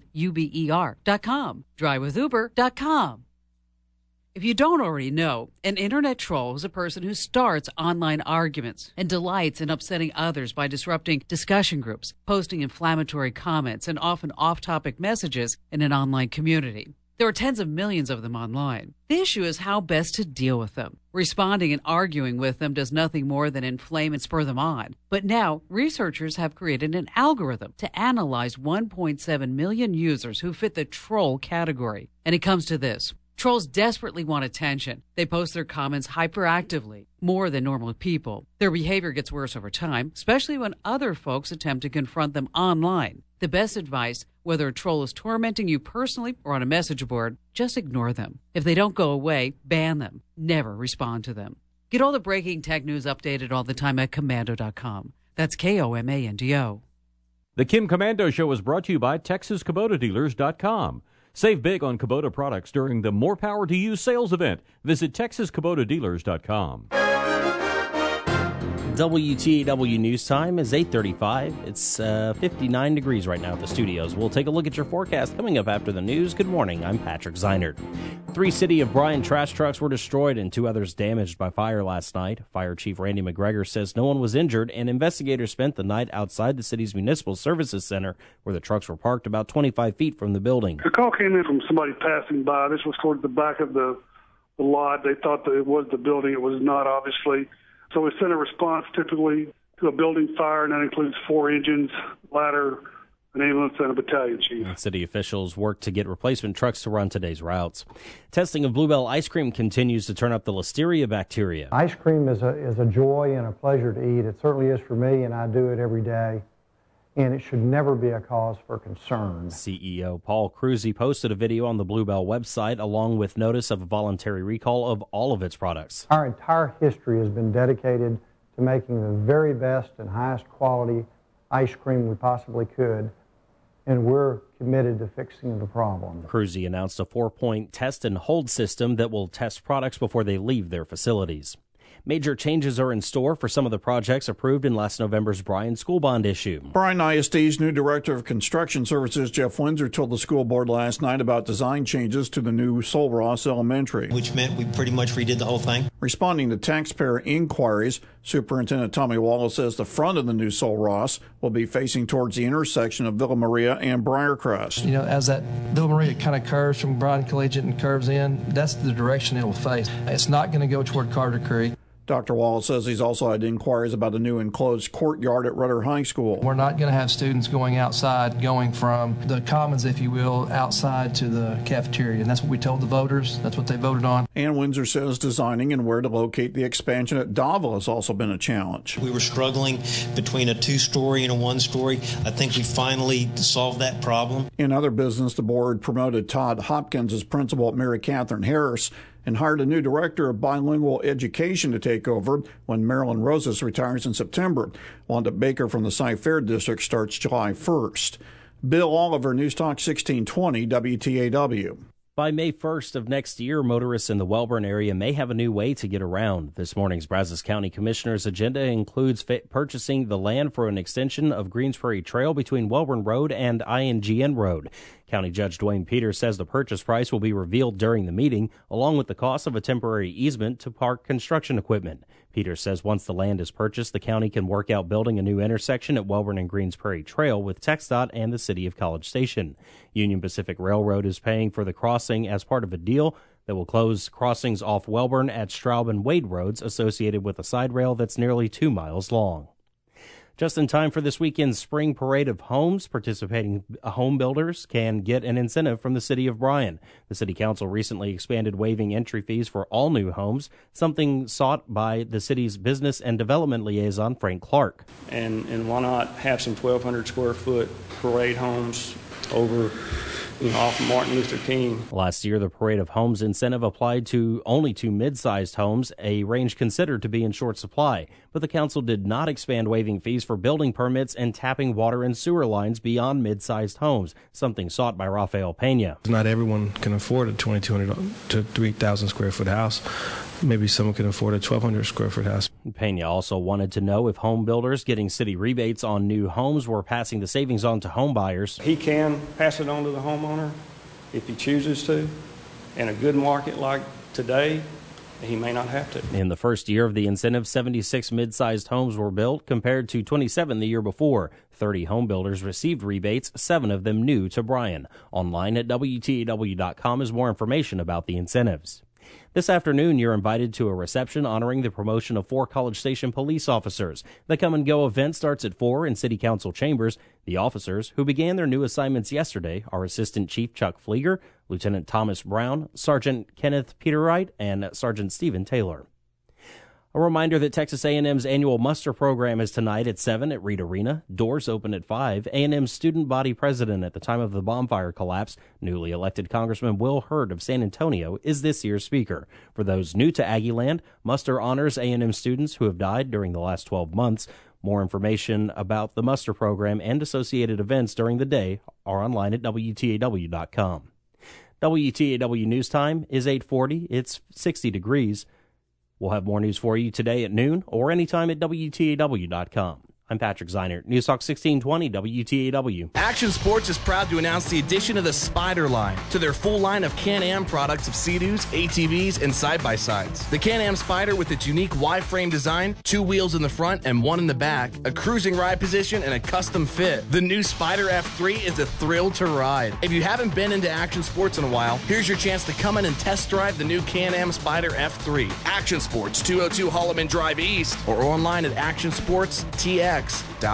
drivewithuber.com. Drivewithuber.com. If you don't already know, an internet troll is a person who starts online arguments and delights in upsetting others by disrupting discussion groups, posting inflammatory comments, and often off-topic messages in an online community. There are tens of millions of them online. The issue is how best to deal with them. Responding and arguing with them does nothing more than inflame and spur them on. But now, researchers have created an algorithm to analyze 1.7 million users who fit the troll category. And it comes to this. Trolls desperately want attention. They post their comments hyperactively, more than normal people. Their behavior gets worse over time, especially when other folks attempt to confront them online. The best advice, whether a troll is tormenting you personally or on a message board, just ignore them. If they don't go away, ban them. Never respond to them. Get all the breaking tech news updated all the time at Komando.com. That's Komando. The Kim Komando Show is brought to you by TexasKubotaDealers.com. Save big on Kubota products during the More Power to You sales event. Visit TexasKubotaDealers.com. WTAW News Time is 8:35. It's 59 degrees right now at the studios. We'll take a look at your forecast coming up after the news. Good morning. I'm Patrick Zeinert. 3 City of Bryan trash trucks were destroyed and 2 others damaged by fire last night. Fire Chief Randy McGregor says no one was injured, and investigators spent the night outside the city's Municipal Services Center where the trucks were parked about 25 feet from the building. The call came in from somebody passing by. This was towards the back of the lot. They thought that it was the building. It was not, obviously. So we send a response typically to a building fire, and that includes 4 engines, ladder, an ambulance, and a battalion chief. City officials work to get replacement trucks to run today's routes. Testing of Bluebell ice cream continues to turn up the Listeria bacteria. Ice cream is a joy and a pleasure to eat. It certainly is for me, and I do it every day. And it should never be a cause for concern. CEO Paul Kruse posted a video on the Bluebell website along with notice of a voluntary recall of all of its products. Our entire history has been dedicated to making the very best and highest quality ice cream we possibly could, and we're committed to fixing the problem. Kruse announced a 4-point test and hold system that will test products before they leave their facilities. Major changes are in store for some of the projects approved in last November's Bryan school bond issue. Bryan ISD's new Director of Construction Services, Jeff Windsor, told the school board last night about design changes to the new Sul Ross Elementary. Which meant we pretty much redid the whole thing. Responding to taxpayer inquiries, Superintendent Tommy Wallace says the front of the new Sul Ross will be facing towards the intersection of Villa Maria and Briarcrest. You know, as that Villa Maria kind of curves from Bryan Collegiate and curves in, that's the direction it'll face. It's not going to go toward Carter Creek. Dr. Wallace says he's also had inquiries about a new enclosed courtyard at Rudder High School. We're not going to have students going outside, going from the commons, if you will, outside to the cafeteria. And that's what we told the voters. That's what they voted on. And Windsor says designing and where to locate the expansion at Davila has also been a challenge. We were struggling between a 2-story and a 1-story. I think we finally solved that problem. In other business, the board promoted Todd Hopkins as principal at Mary Catherine Harris and hired a new director of bilingual education to take over when Marilyn Rosas retires in September. Wanda Baker from the Cy Fair District starts July 1st. Bill Oliver, News Talk 1620 WTAW. By May 1st of next year, motorists in the Wellborn area may have a new way to get around. This morning's Brazos County Commissioner's agenda includes purchasing the land for an extension of Greens Prairie Trail between Wellborn Road and INGN Road. County Judge Dwayne Peters says the purchase price will be revealed during the meeting, along with the cost of a temporary easement to park construction equipment. Peters says once the land is purchased, the county can work out building a new intersection at Wellborn and Greens Prairie Trail with TxDOT and the city of College Station. Union Pacific Railroad is paying for the crossing as part of a deal that will close crossings off Wellborn at Straub and Wade roads associated with a side rail that's nearly 2 miles long. Just in time for this weekend's spring parade of homes, participating home builders can get an incentive from the city of Bryan. The city council recently expanded waiving entry fees for all new homes, something sought by the city's business and development liaison, Frank Clark. And why not have some 1,200 square foot parade homes over off Martin Luther King. Last year, the Parade of Homes incentive applied to only to mid-sized homes, a range considered to be in short supply. But the council did not expand waiving fees for building permits and tapping water and sewer lines beyond mid-sized homes, something sought by Rafael Pena. Not everyone can afford a 2,200 to 3,000 square foot house. Maybe someone can afford a 1,200 square foot house. Pena also wanted to know if home builders getting city rebates on new homes were passing the savings on to home buyers. He can pass it on to the homeowner if he chooses to. In a good market like today, he may not have to. In the first year of the incentive, 76 mid-sized homes were built compared to 27 the year before. 30 home builders received rebates, 7 of them new to Bryan. Online at WTAW.com is more information about the incentives. This afternoon, you're invited to a reception honoring the promotion of 4 College Station police officers. The Come and Go event starts at 4 in City Council chambers. The officers, who began their new assignments yesterday, are Assistant Chief Chuck Flieger, Lieutenant Thomas Brown, Sergeant Kenneth Peterwright, and Sergeant Stephen Taylor. A reminder that Texas A&M's annual muster program is tonight at 7 at Reed Arena. Doors open at 5. A&M's student body president at the time of the bonfire collapse, newly elected Congressman Will Hurd of San Antonio, is this year's speaker. For those new to Aggieland, muster honors A&M students who have died during the last 12 months. More information about the muster program and associated events during the day are online at WTAW.com. WTAW News Time is 8:40. It's 60 degrees. We'll have more news for you today at noon or anytime at WTAW.com. I'm Patrick Zeinert, News Talk 1620 WTAW. Action Sports is proud to announce the addition of the Spider line to their full line of Can-Am products of Sea-Doos, ATVs, and side-by-sides. The Can-Am Spider with its unique Y-frame design, 2 wheels in the front and 1 in the back, a cruising ride position, and a custom fit. The new Spider F3 is a thrill to ride. If you haven't been into Action Sports in a while, here's your chance to come in and test drive the new Can-Am Spider F3. Action Sports, 202 Holloman Drive East, or online at actionsportstx.com.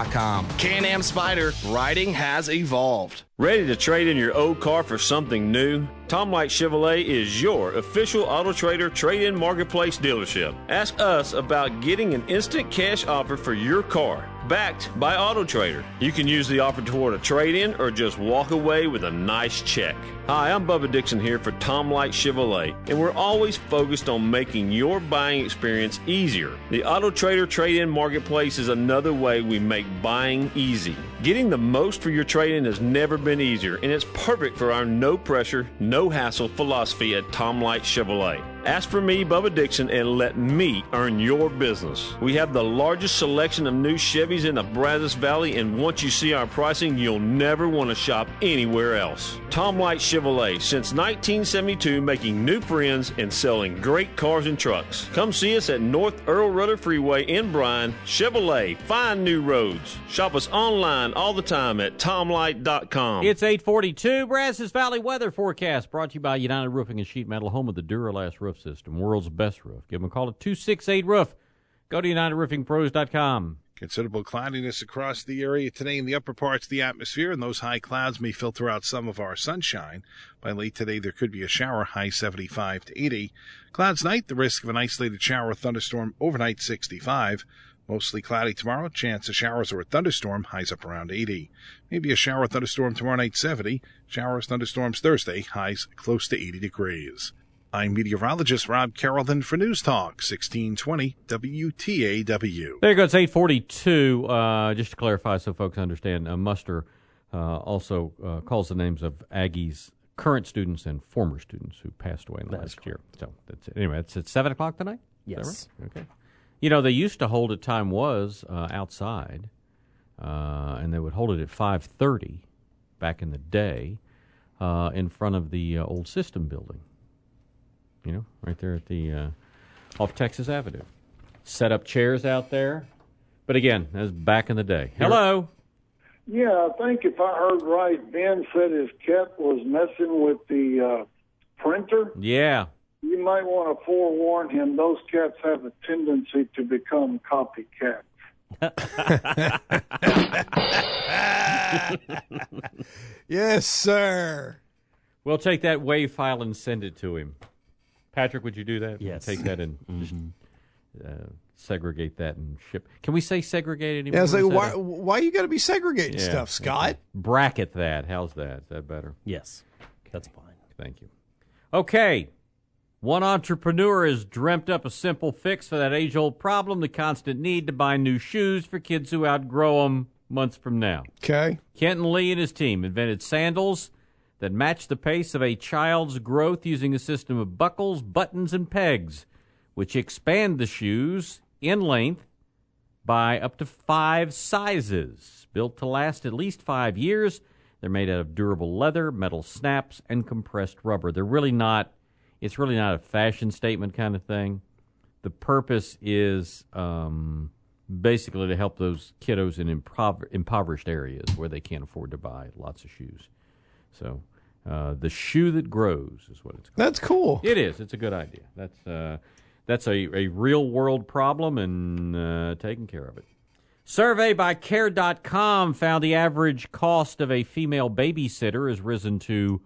Can-Am Spider, riding has evolved. Ready to trade in your old car for something new? Tom Light Chevrolet is your official Auto Trader trade-in marketplace dealership. Ask us about getting an instant cash offer for your car, backed by Auto Trader. You can use the offer toward a trade-in or just walk away with a nice check. Hi, I'm Bubba Dixon here for Tom Light Chevrolet, and we're always focused on making your buying experience easier. The Auto Trader trade-in marketplace is another way we make buying easy. Getting the most for your trade-in has never been easier, and it's perfect for our no pressure, no hassle philosophy at Tom Light Chevrolet. Ask for me, Bubba Dixon, and let me earn your business. We have the largest selection of new Chevys in the Brazos Valley, and once you see our pricing, you'll never want to shop anywhere else. Tom Light Chevrolet, since 1972, making new friends and selling great cars and trucks. Come see us at North Earl Rudder Freeway in Bryan. Chevrolet, find new roads. Shop us online all the time at tomlight.com. It's 8:42. Brazos Valley weather forecast brought to you by United Roofing and Sheet Metal, home of the Duralast roof system, world's best roof. Give them a call at 268-ROOF. Go to UnitedRoofingPros.com. Considerable cloudiness across the area today in the upper parts of the atmosphere, and those high clouds may filter out some of our sunshine. By late today, there could be a shower, high 75 to 80. Clouds night, the risk of an isolated shower or thunderstorm, overnight 65. Mostly cloudy tomorrow, chance of showers or a thunderstorm, highs up around 80. Maybe a shower or thunderstorm tomorrow night, 70. Showers, thunderstorms Thursday, highs close to 80 degrees. I'm meteorologist Rob Carrollton for News Talk 1620 WTAW. There you go. It's 8:42. Just to clarify so folks understand, muster also calls the names of Aggie's current students and former students who passed away in the last year. So that's it. Anyway, it's at 7 o'clock tonight? Yes. Is that right? Okay. You know, they used to hold it, time was, outside, and they would hold it at 5:30 back in the day in front of the old System building. You know, right there at the off Texas Avenue. Set up chairs out there. But again, that was back in the day. Hello. Yeah, I think if I heard right, Ben said his cat was messing with the printer. Yeah. You might want to forewarn him. Those cats have a tendency to become copycats. Yes, sir. We'll take that WAV file and send it to him. Patrick, would you do that? Yes. Take that and just segregate that and ship. Can we say segregate anymore? Yeah, so why you got to be segregating stuff, Scott? Okay. Bracket that. How's that? Is that better? Yes, that's fine. Thank you. Okay. One entrepreneur has dreamt up a simple fix for that age-old problem, the constant need to buy new shoes for kids who outgrow them months from now. Okay. Kenton Lee and his team invented sandals that match the pace of a child's growth using a system of buckles, buttons, and pegs, which expand the shoes in length by up to 5 sizes. Built to last at least 5 years, they're made out of durable leather, metal snaps, and compressed rubber. It's really not a fashion statement kind of thing. The purpose is basically to help those kiddos in impoverished areas where they can't afford to buy lots of shoes. So the shoe that grows is what it's called. That's cool. It is. It's a good idea. That's a real-world problem and taking care of it. Survey by Care.com found the average cost of a female babysitter has risen to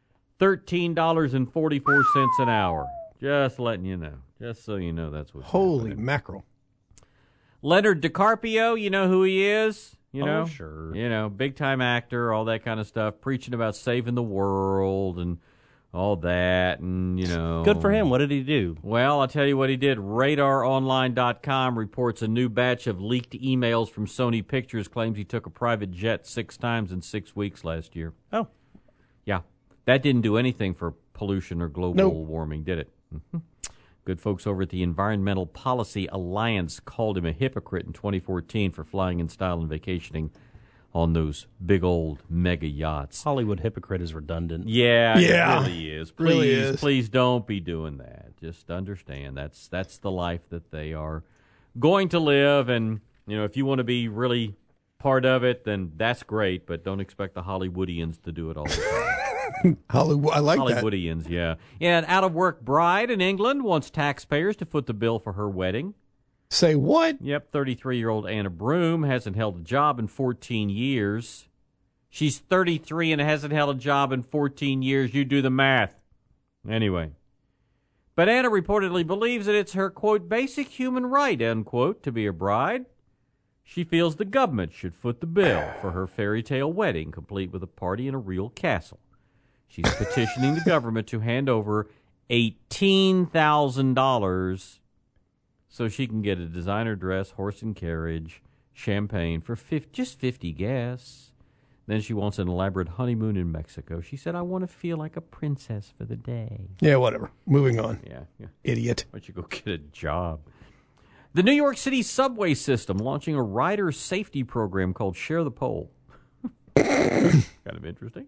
$13.44 an hour. Just letting you know. Just so you know that's what's Holy happening. mackerel. Leonard DiCaprio, you know who he is? You know? Oh, sure. You know, big-time actor, all that kind of stuff, preaching about saving the world and all that, and, you know. Good for him. What did he do? Well, I'll tell you what he did. RadarOnline.com reports a new batch of leaked emails from Sony Pictures claims he took a private jet 6 times in 6 weeks last year. Oh. Yeah. That didn't do anything for pollution or global warming, did it? Mm-hmm. Good folks over at the Environmental Policy Alliance called him a hypocrite in 2014 for flying in style and vacationing on those big old mega yachts. Hollywood hypocrite is redundant. Yeah, Yeah. it really is. Please, Really is. please don't be doing that. Just understand that's the life that they are going to live, and you know, if you want to be really part of it, then that's great, but don't expect the Hollywoodians to do it all the time. Hollywood, I like that. Hollywoodians, yeah. Yeah, an out-of-work bride in England wants taxpayers to foot the bill for her wedding. Say what? Yep, 33-year-old Anna Broom hasn't held a job in 14 years. She's 33 and hasn't held a job in 14 years. You do the math. Anyway. But Anna reportedly believes that it's her, quote, basic human right, unquote, to be a bride. She feels the government should foot the bill for her fairy tale wedding, complete with a party and a real castle. She's petitioning the government to hand over $18,000 so she can get a designer dress, horse and carriage, champagne for just 50 guests. Then she wants an elaborate honeymoon in Mexico. She said, I want to feel like a princess for the day. Yeah, whatever. Moving on. Yeah. Idiot. Why don't you go get a job? The New York City subway system launching a rider safety program called Share the Pole. Kind of interesting.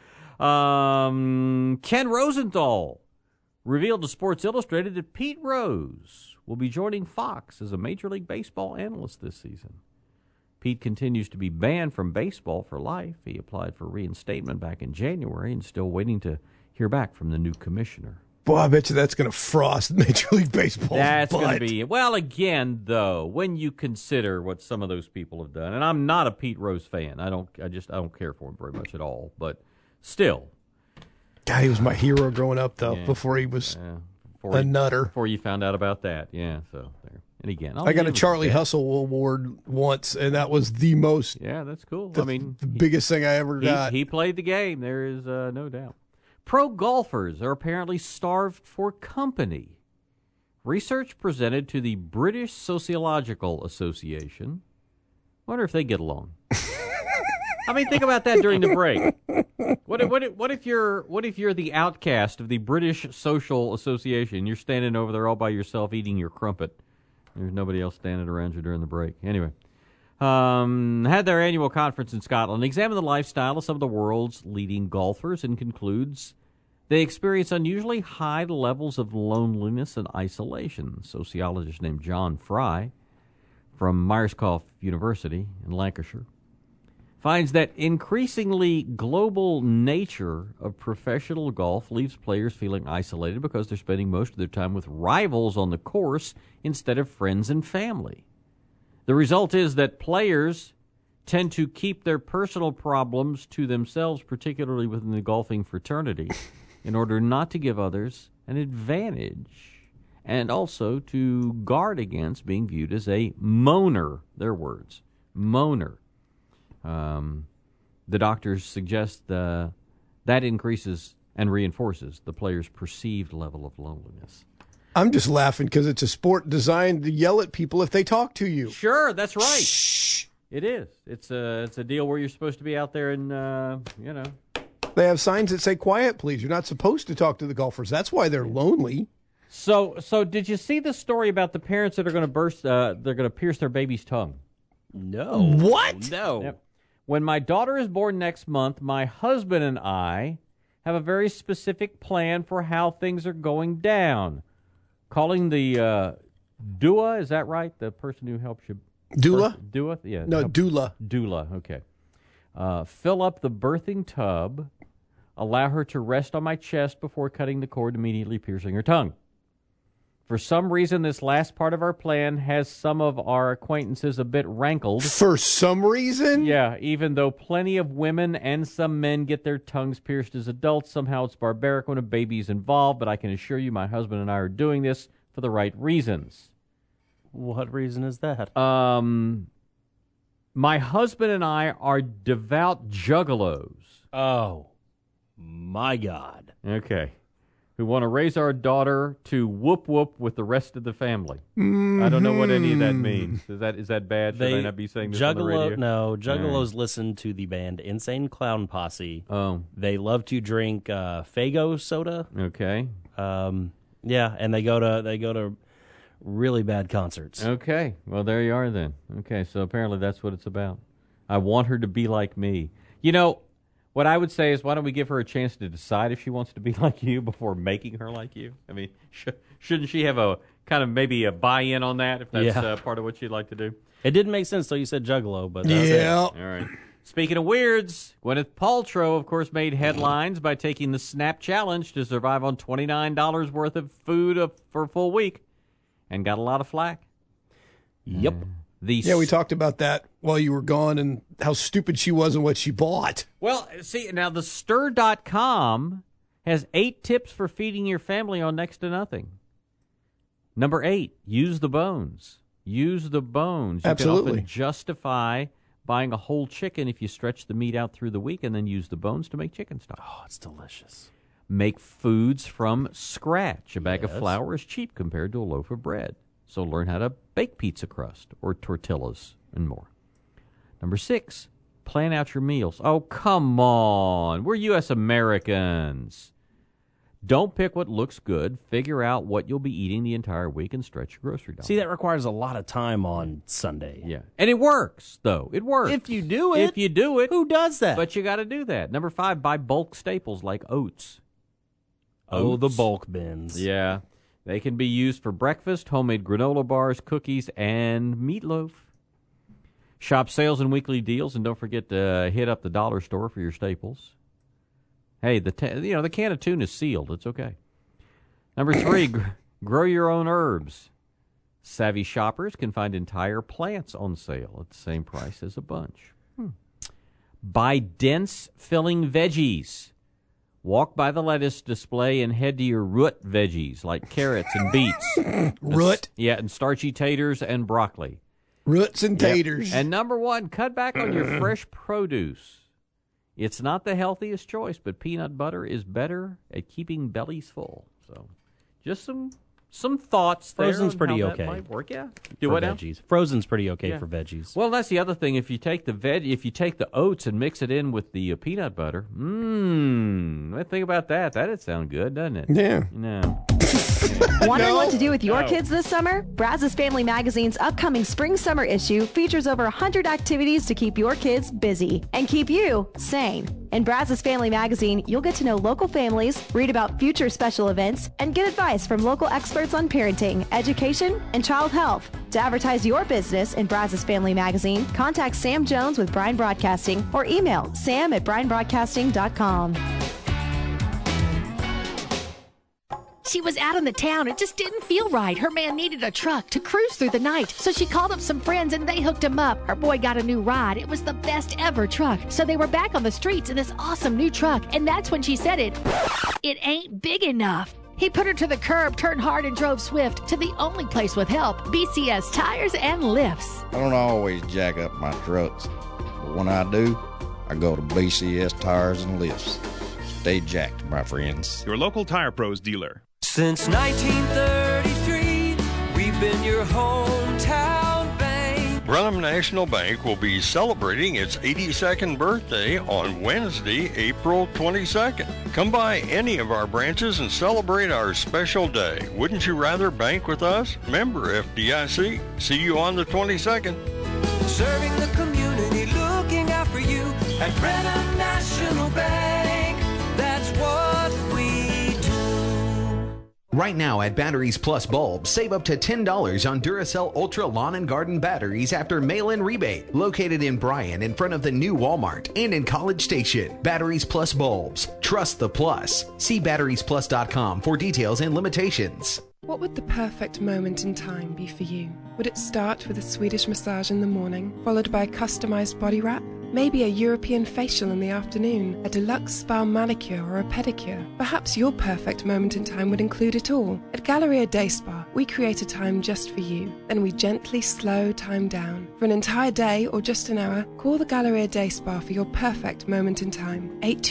Ken Rosenthal revealed to Sports Illustrated that Pete Rose will be joining Fox as a Major League Baseball analyst this season. Pete continues to be banned from baseball for life. He applied for reinstatement back in January and still waiting to hear back from the new commissioner. Boy, I bet you that's going to frost Major League Baseball. That's going to be, well, again, though, when you consider what some of those people have done, and I'm not a Pete Rose fan. I don't care for him very much at all, but still. God, he was my hero growing up, though, before he was a nutter. Before you found out about that, yeah. So there. And again, I got a Charlie Hustle award once, and that was the most. Yeah, that's cool. The biggest thing I ever got. He played the game. There is no doubt. Pro golfers are apparently starved for company. Research presented to the British Sociological Association. Wonder if they get along. I mean, think about that during the break. What if you're the outcast of the British Social Association? You're standing over there all by yourself eating your crumpet. There's nobody else standing around you during the break. Anyway, had their annual conference in Scotland, examined the lifestyle of some of the world's leading golfers, and concludes they experience unusually high levels of loneliness and isolation. A sociologist named John Fry from Myerscough University in Lancashire finds that increasingly global nature of professional golf leaves players feeling isolated because they're spending most of their time with rivals on the course instead of friends and family. The result is that players tend to keep their personal problems to themselves, particularly within the golfing fraternity, in order not to give others an advantage, and also to guard against being viewed as a moaner, their words, moaner. The doctors suggest that increases and reinforces the player's perceived level of loneliness. I'm just laughing because it's a sport designed to yell at people if they talk to you. Sure, that's right. Shh. It is. It's a deal where you're supposed to be out there and, They have signs that say, quiet, please. You're not supposed to talk to the golfers. That's why they're lonely. So did you see the story about the parents that are going to they're going to pierce their baby's tongue? No. What? No. Yep. When my daughter is born next month, my husband and I have a very specific plan for how things are going down. Calling the doula, is that right? The person who helps you. Doula? Doula? Yeah. No, doula. Doula, okay. Fill up the birthing tub, allow her to rest on my chest before cutting the cord, immediately piercing her tongue. For some reason, this last part of our plan has some of our acquaintances a bit rankled. For some reason? Yeah, even though plenty of women and some men get their tongues pierced as adults, somehow it's barbaric when a baby's involved, but I can assure you my husband and I are doing this for the right reasons. What reason is that? My husband and I are devout juggalos. Oh, my God. Okay. Who want to raise our daughter to whoop-whoop with the rest of the family. I don't know what any of that means. Is that bad? Should I not be saying this on the radio? No, Juggalos listen to the band Insane Clown Posse. Oh. They love to drink Faygo soda. Okay. Yeah, and they go to really bad concerts. Okay. Well, there you are then. Okay, so apparently that's what it's about. I want her to be like me. You know, what I would say is, why don't we give her a chance to decide if she wants to be like you before making her like you? I mean, shouldn't she have a kind of maybe a buy-in on that if that's part of what she'd like to do? It didn't make sense till you said Juggalo, but that's it. All right. Speaking of weirds, Gwyneth Paltrow, of course, made headlines by taking the SNAP Challenge to survive on $29 worth of food for a full week, and got a lot of flack. Yep. Yeah, we talked about that while you were gone and how stupid she was and what she bought. Well, see, now the Stir.com has 8 tips for feeding your family on next to nothing. Number 8, use the bones. Use the bones. You Absolutely. can often justify buying a whole chicken if you stretch the meat out through the week and then use the bones to make chicken stock. Oh, it's delicious. Make foods from scratch. A bag of flour is cheap compared to a loaf of bread. So learn how to bake pizza crust or tortillas and more. Number 6, plan out your meals. Oh, come on. We're U.S. Americans. Don't pick what looks good. Figure out what you'll be eating the entire week and stretch your grocery dollar. See, that requires a lot of time on Sunday. Yeah. And it works, though. It works. If you do it. If you do it. Who does that? But you got to do that. Number 5, buy bulk staples like oats. Oh, the bulk bins. Yeah. They can be used for breakfast, homemade granola bars, cookies, and meatloaf. Shop sales and weekly deals, and don't forget to hit up the dollar store for your staples. Hey, the can of tuna is sealed. It's okay. Number 3, grow your own herbs. Savvy shoppers can find entire plants on sale at the same price as a bunch. Buy dense filling veggies. Walk by the lettuce display and head to your root veggies like carrots and beets. Root? Yeah, and starchy taters and broccoli. Roots and taters. Yep. And number 1, cut back on your fresh produce. It's not the healthiest choice, but peanut butter is better at keeping bellies full. So just some some thoughts there. Frozen's on pretty how okay. That might work, yeah. For what now? veggies. Frozen's pretty okay Yeah. for veggies. Well, that's the other thing. If you take the oats and mix it in with the peanut butter, think about that. That'd sound good, doesn't it? Yeah. No. Wondering what to do with your kids this summer? Brazos Family Magazine's upcoming spring-summer issue features over 100 activities to keep your kids busy and keep you sane. In Brazos Family Magazine, you'll get to know local families, read about future special events, and get advice from local experts on parenting, education, and child health. To advertise your business in Brazos Family Magazine, contact Sam Jones with Bryan Broadcasting or email sam@bryanbroadcasting.com. She was out in the town. It just didn't feel right. Her man needed a truck to cruise through the night. So she called up some friends and they hooked him up. Her boy got a new ride. It was the best ever truck. So they were back on the streets in this awesome new truck. And that's when she said it ain't big enough. He put her to the curb, turned hard, and drove swift to the only place with help, BCS Tires and Lifts. I don't always jack up my trucks, but when I do, I go to BCS Tires and Lifts. Stay jacked, my friends. Your local Tire Pros dealer. Since 1933, we've been your hometown bank. Brenham National Bank will be celebrating its 82nd birthday on Wednesday, April 22nd. Come by any of our branches and celebrate our special day. Wouldn't you rather bank with us? Member FDIC. See you on the 22nd. Serving the community, looking out for you at Brenham National Bank. That's what we Right now at Batteries Plus Bulbs, save up to $10 on Duracell Ultra Lawn and Garden batteries after mail-in rebate. Located in Bryan in front of the new Walmart and in College Station. Batteries Plus Bulbs. Trust the plus. See batteriesplus.com for details and limitations. What would the perfect moment in time be for you? Would it start with a Swedish massage in the morning, followed by a customized body wrap? Maybe a European facial in the afternoon, a deluxe spa manicure or a pedicure. Perhaps your perfect moment in time would include it all. At Galleria Day Spa, we create a time just for you. Then we gently slow time down. For an entire day or just an hour, call the Galleria Day Spa for your perfect moment in time.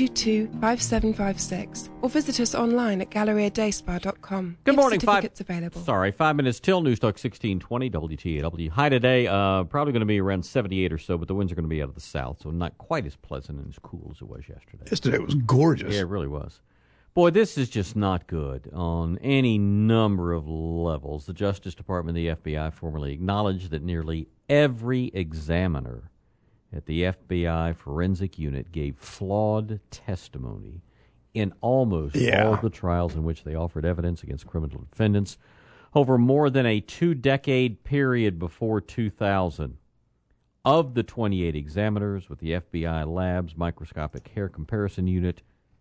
822-5756. Or visit us online at galleriadayspa.com. Good morning. Certificates available. 5 minutes till News Talk 1620 WTAW. High today, probably going to be around 78 or so, but the winds are going to be out of the south, so not quite as pleasant and as cool as it was yesterday. Yesterday was gorgeous. Yeah, it really was. Boy, this is just not good on any number of levels. The Justice Department and the FBI formally acknowledged that nearly every examiner at the FBI forensic unit gave flawed testimony in almost all the trials in which they offered evidence against criminal defendants over more than a 2-decade period before 2000. Of the 28 examiners with the FBI Labs Microscopic Hair Comparison Unit,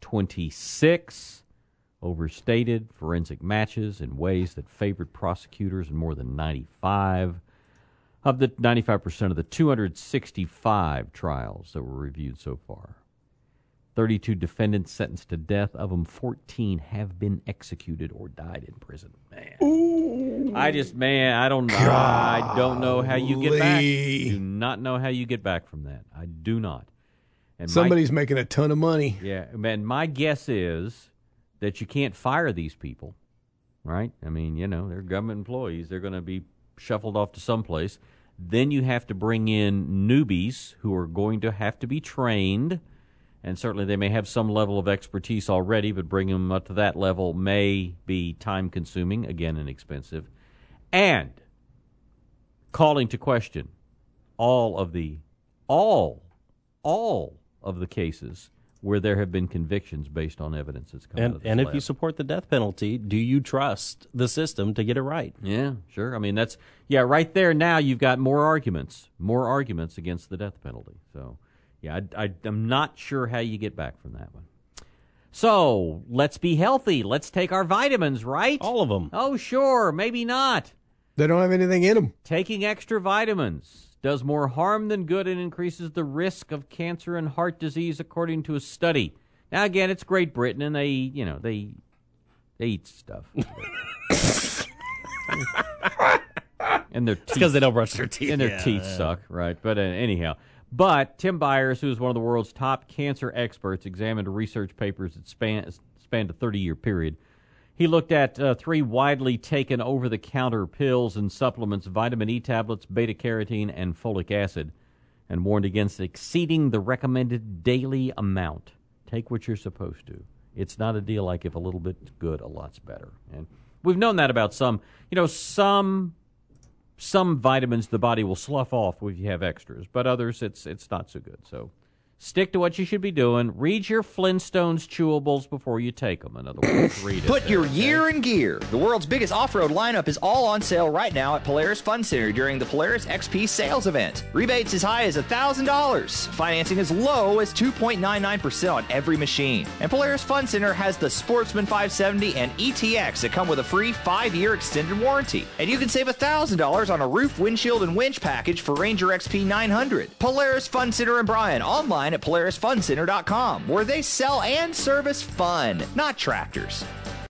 26 overstated forensic matches in ways that favored prosecutors in more than 95 of the 95% of the 265 trials that were reviewed so far. 32 defendants sentenced to death. Of them, 14 have been executed or died in prison. Man, I don't know how you get back. Do not know how you get back from that. I do not. And somebody's making a ton of money. Yeah, man. My guess is that you can't fire these people, right? I mean, they're government employees. They're going to be shuffled off to someplace. Then you have to bring in newbies who are going to have to be trained. And certainly they may have some level of expertise already, but bringing them up to that level may be time-consuming, again, and expensive. And calling to question all of the cases where there have been convictions based on evidence that's come out of this And if lab. you support the death penalty, do you trust the system to get it right? Yeah, sure. I mean, right there now you've got more arguments against the death penalty. So, yeah, I'm not sure how you get back from that one. So, let's be healthy. Let's take our vitamins, right? All of them. Oh, sure. Maybe not. They don't have anything in them. Taking extra vitamins does more harm than good and increases the risk of cancer and heart disease, according to a study. Now, again, it's Great Britain, and they eat stuff. And their teeth, because they don't brush their teeth. And their teeth suck, right? But anyhow. But Tim Byers, who is one of the world's top cancer experts, examined research papers that spanned a 30-year period. He looked at 3 widely taken over-the-counter pills and supplements, vitamin E tablets, beta-carotene, and folic acid, and warned against exceeding the recommended daily amount. Take what you're supposed to. It's not a deal like if a little bit's good, a lot's better. And we've known that about some vitamins the body will slough off if you have extras, but others it's not so good. So stick to what you should be doing. Read your Flintstones chewables before you take them. In other words, read it. Put your year in gear. The world's biggest off-road lineup is all on sale right now at Polaris Fun Center during the Polaris XP sales event. Rebates as high as $1,000. Financing as low as 2.99% on every machine. And Polaris Fun Center has the Sportsman 570 and ETX that come with a free 5-year extended warranty. And you can save $1,000 on a roof, windshield, and winch package for Ranger XP 900. Polaris Fun Center in Bryan, online at PolarisFunCenter.com, where they sell and service fun, not tractors.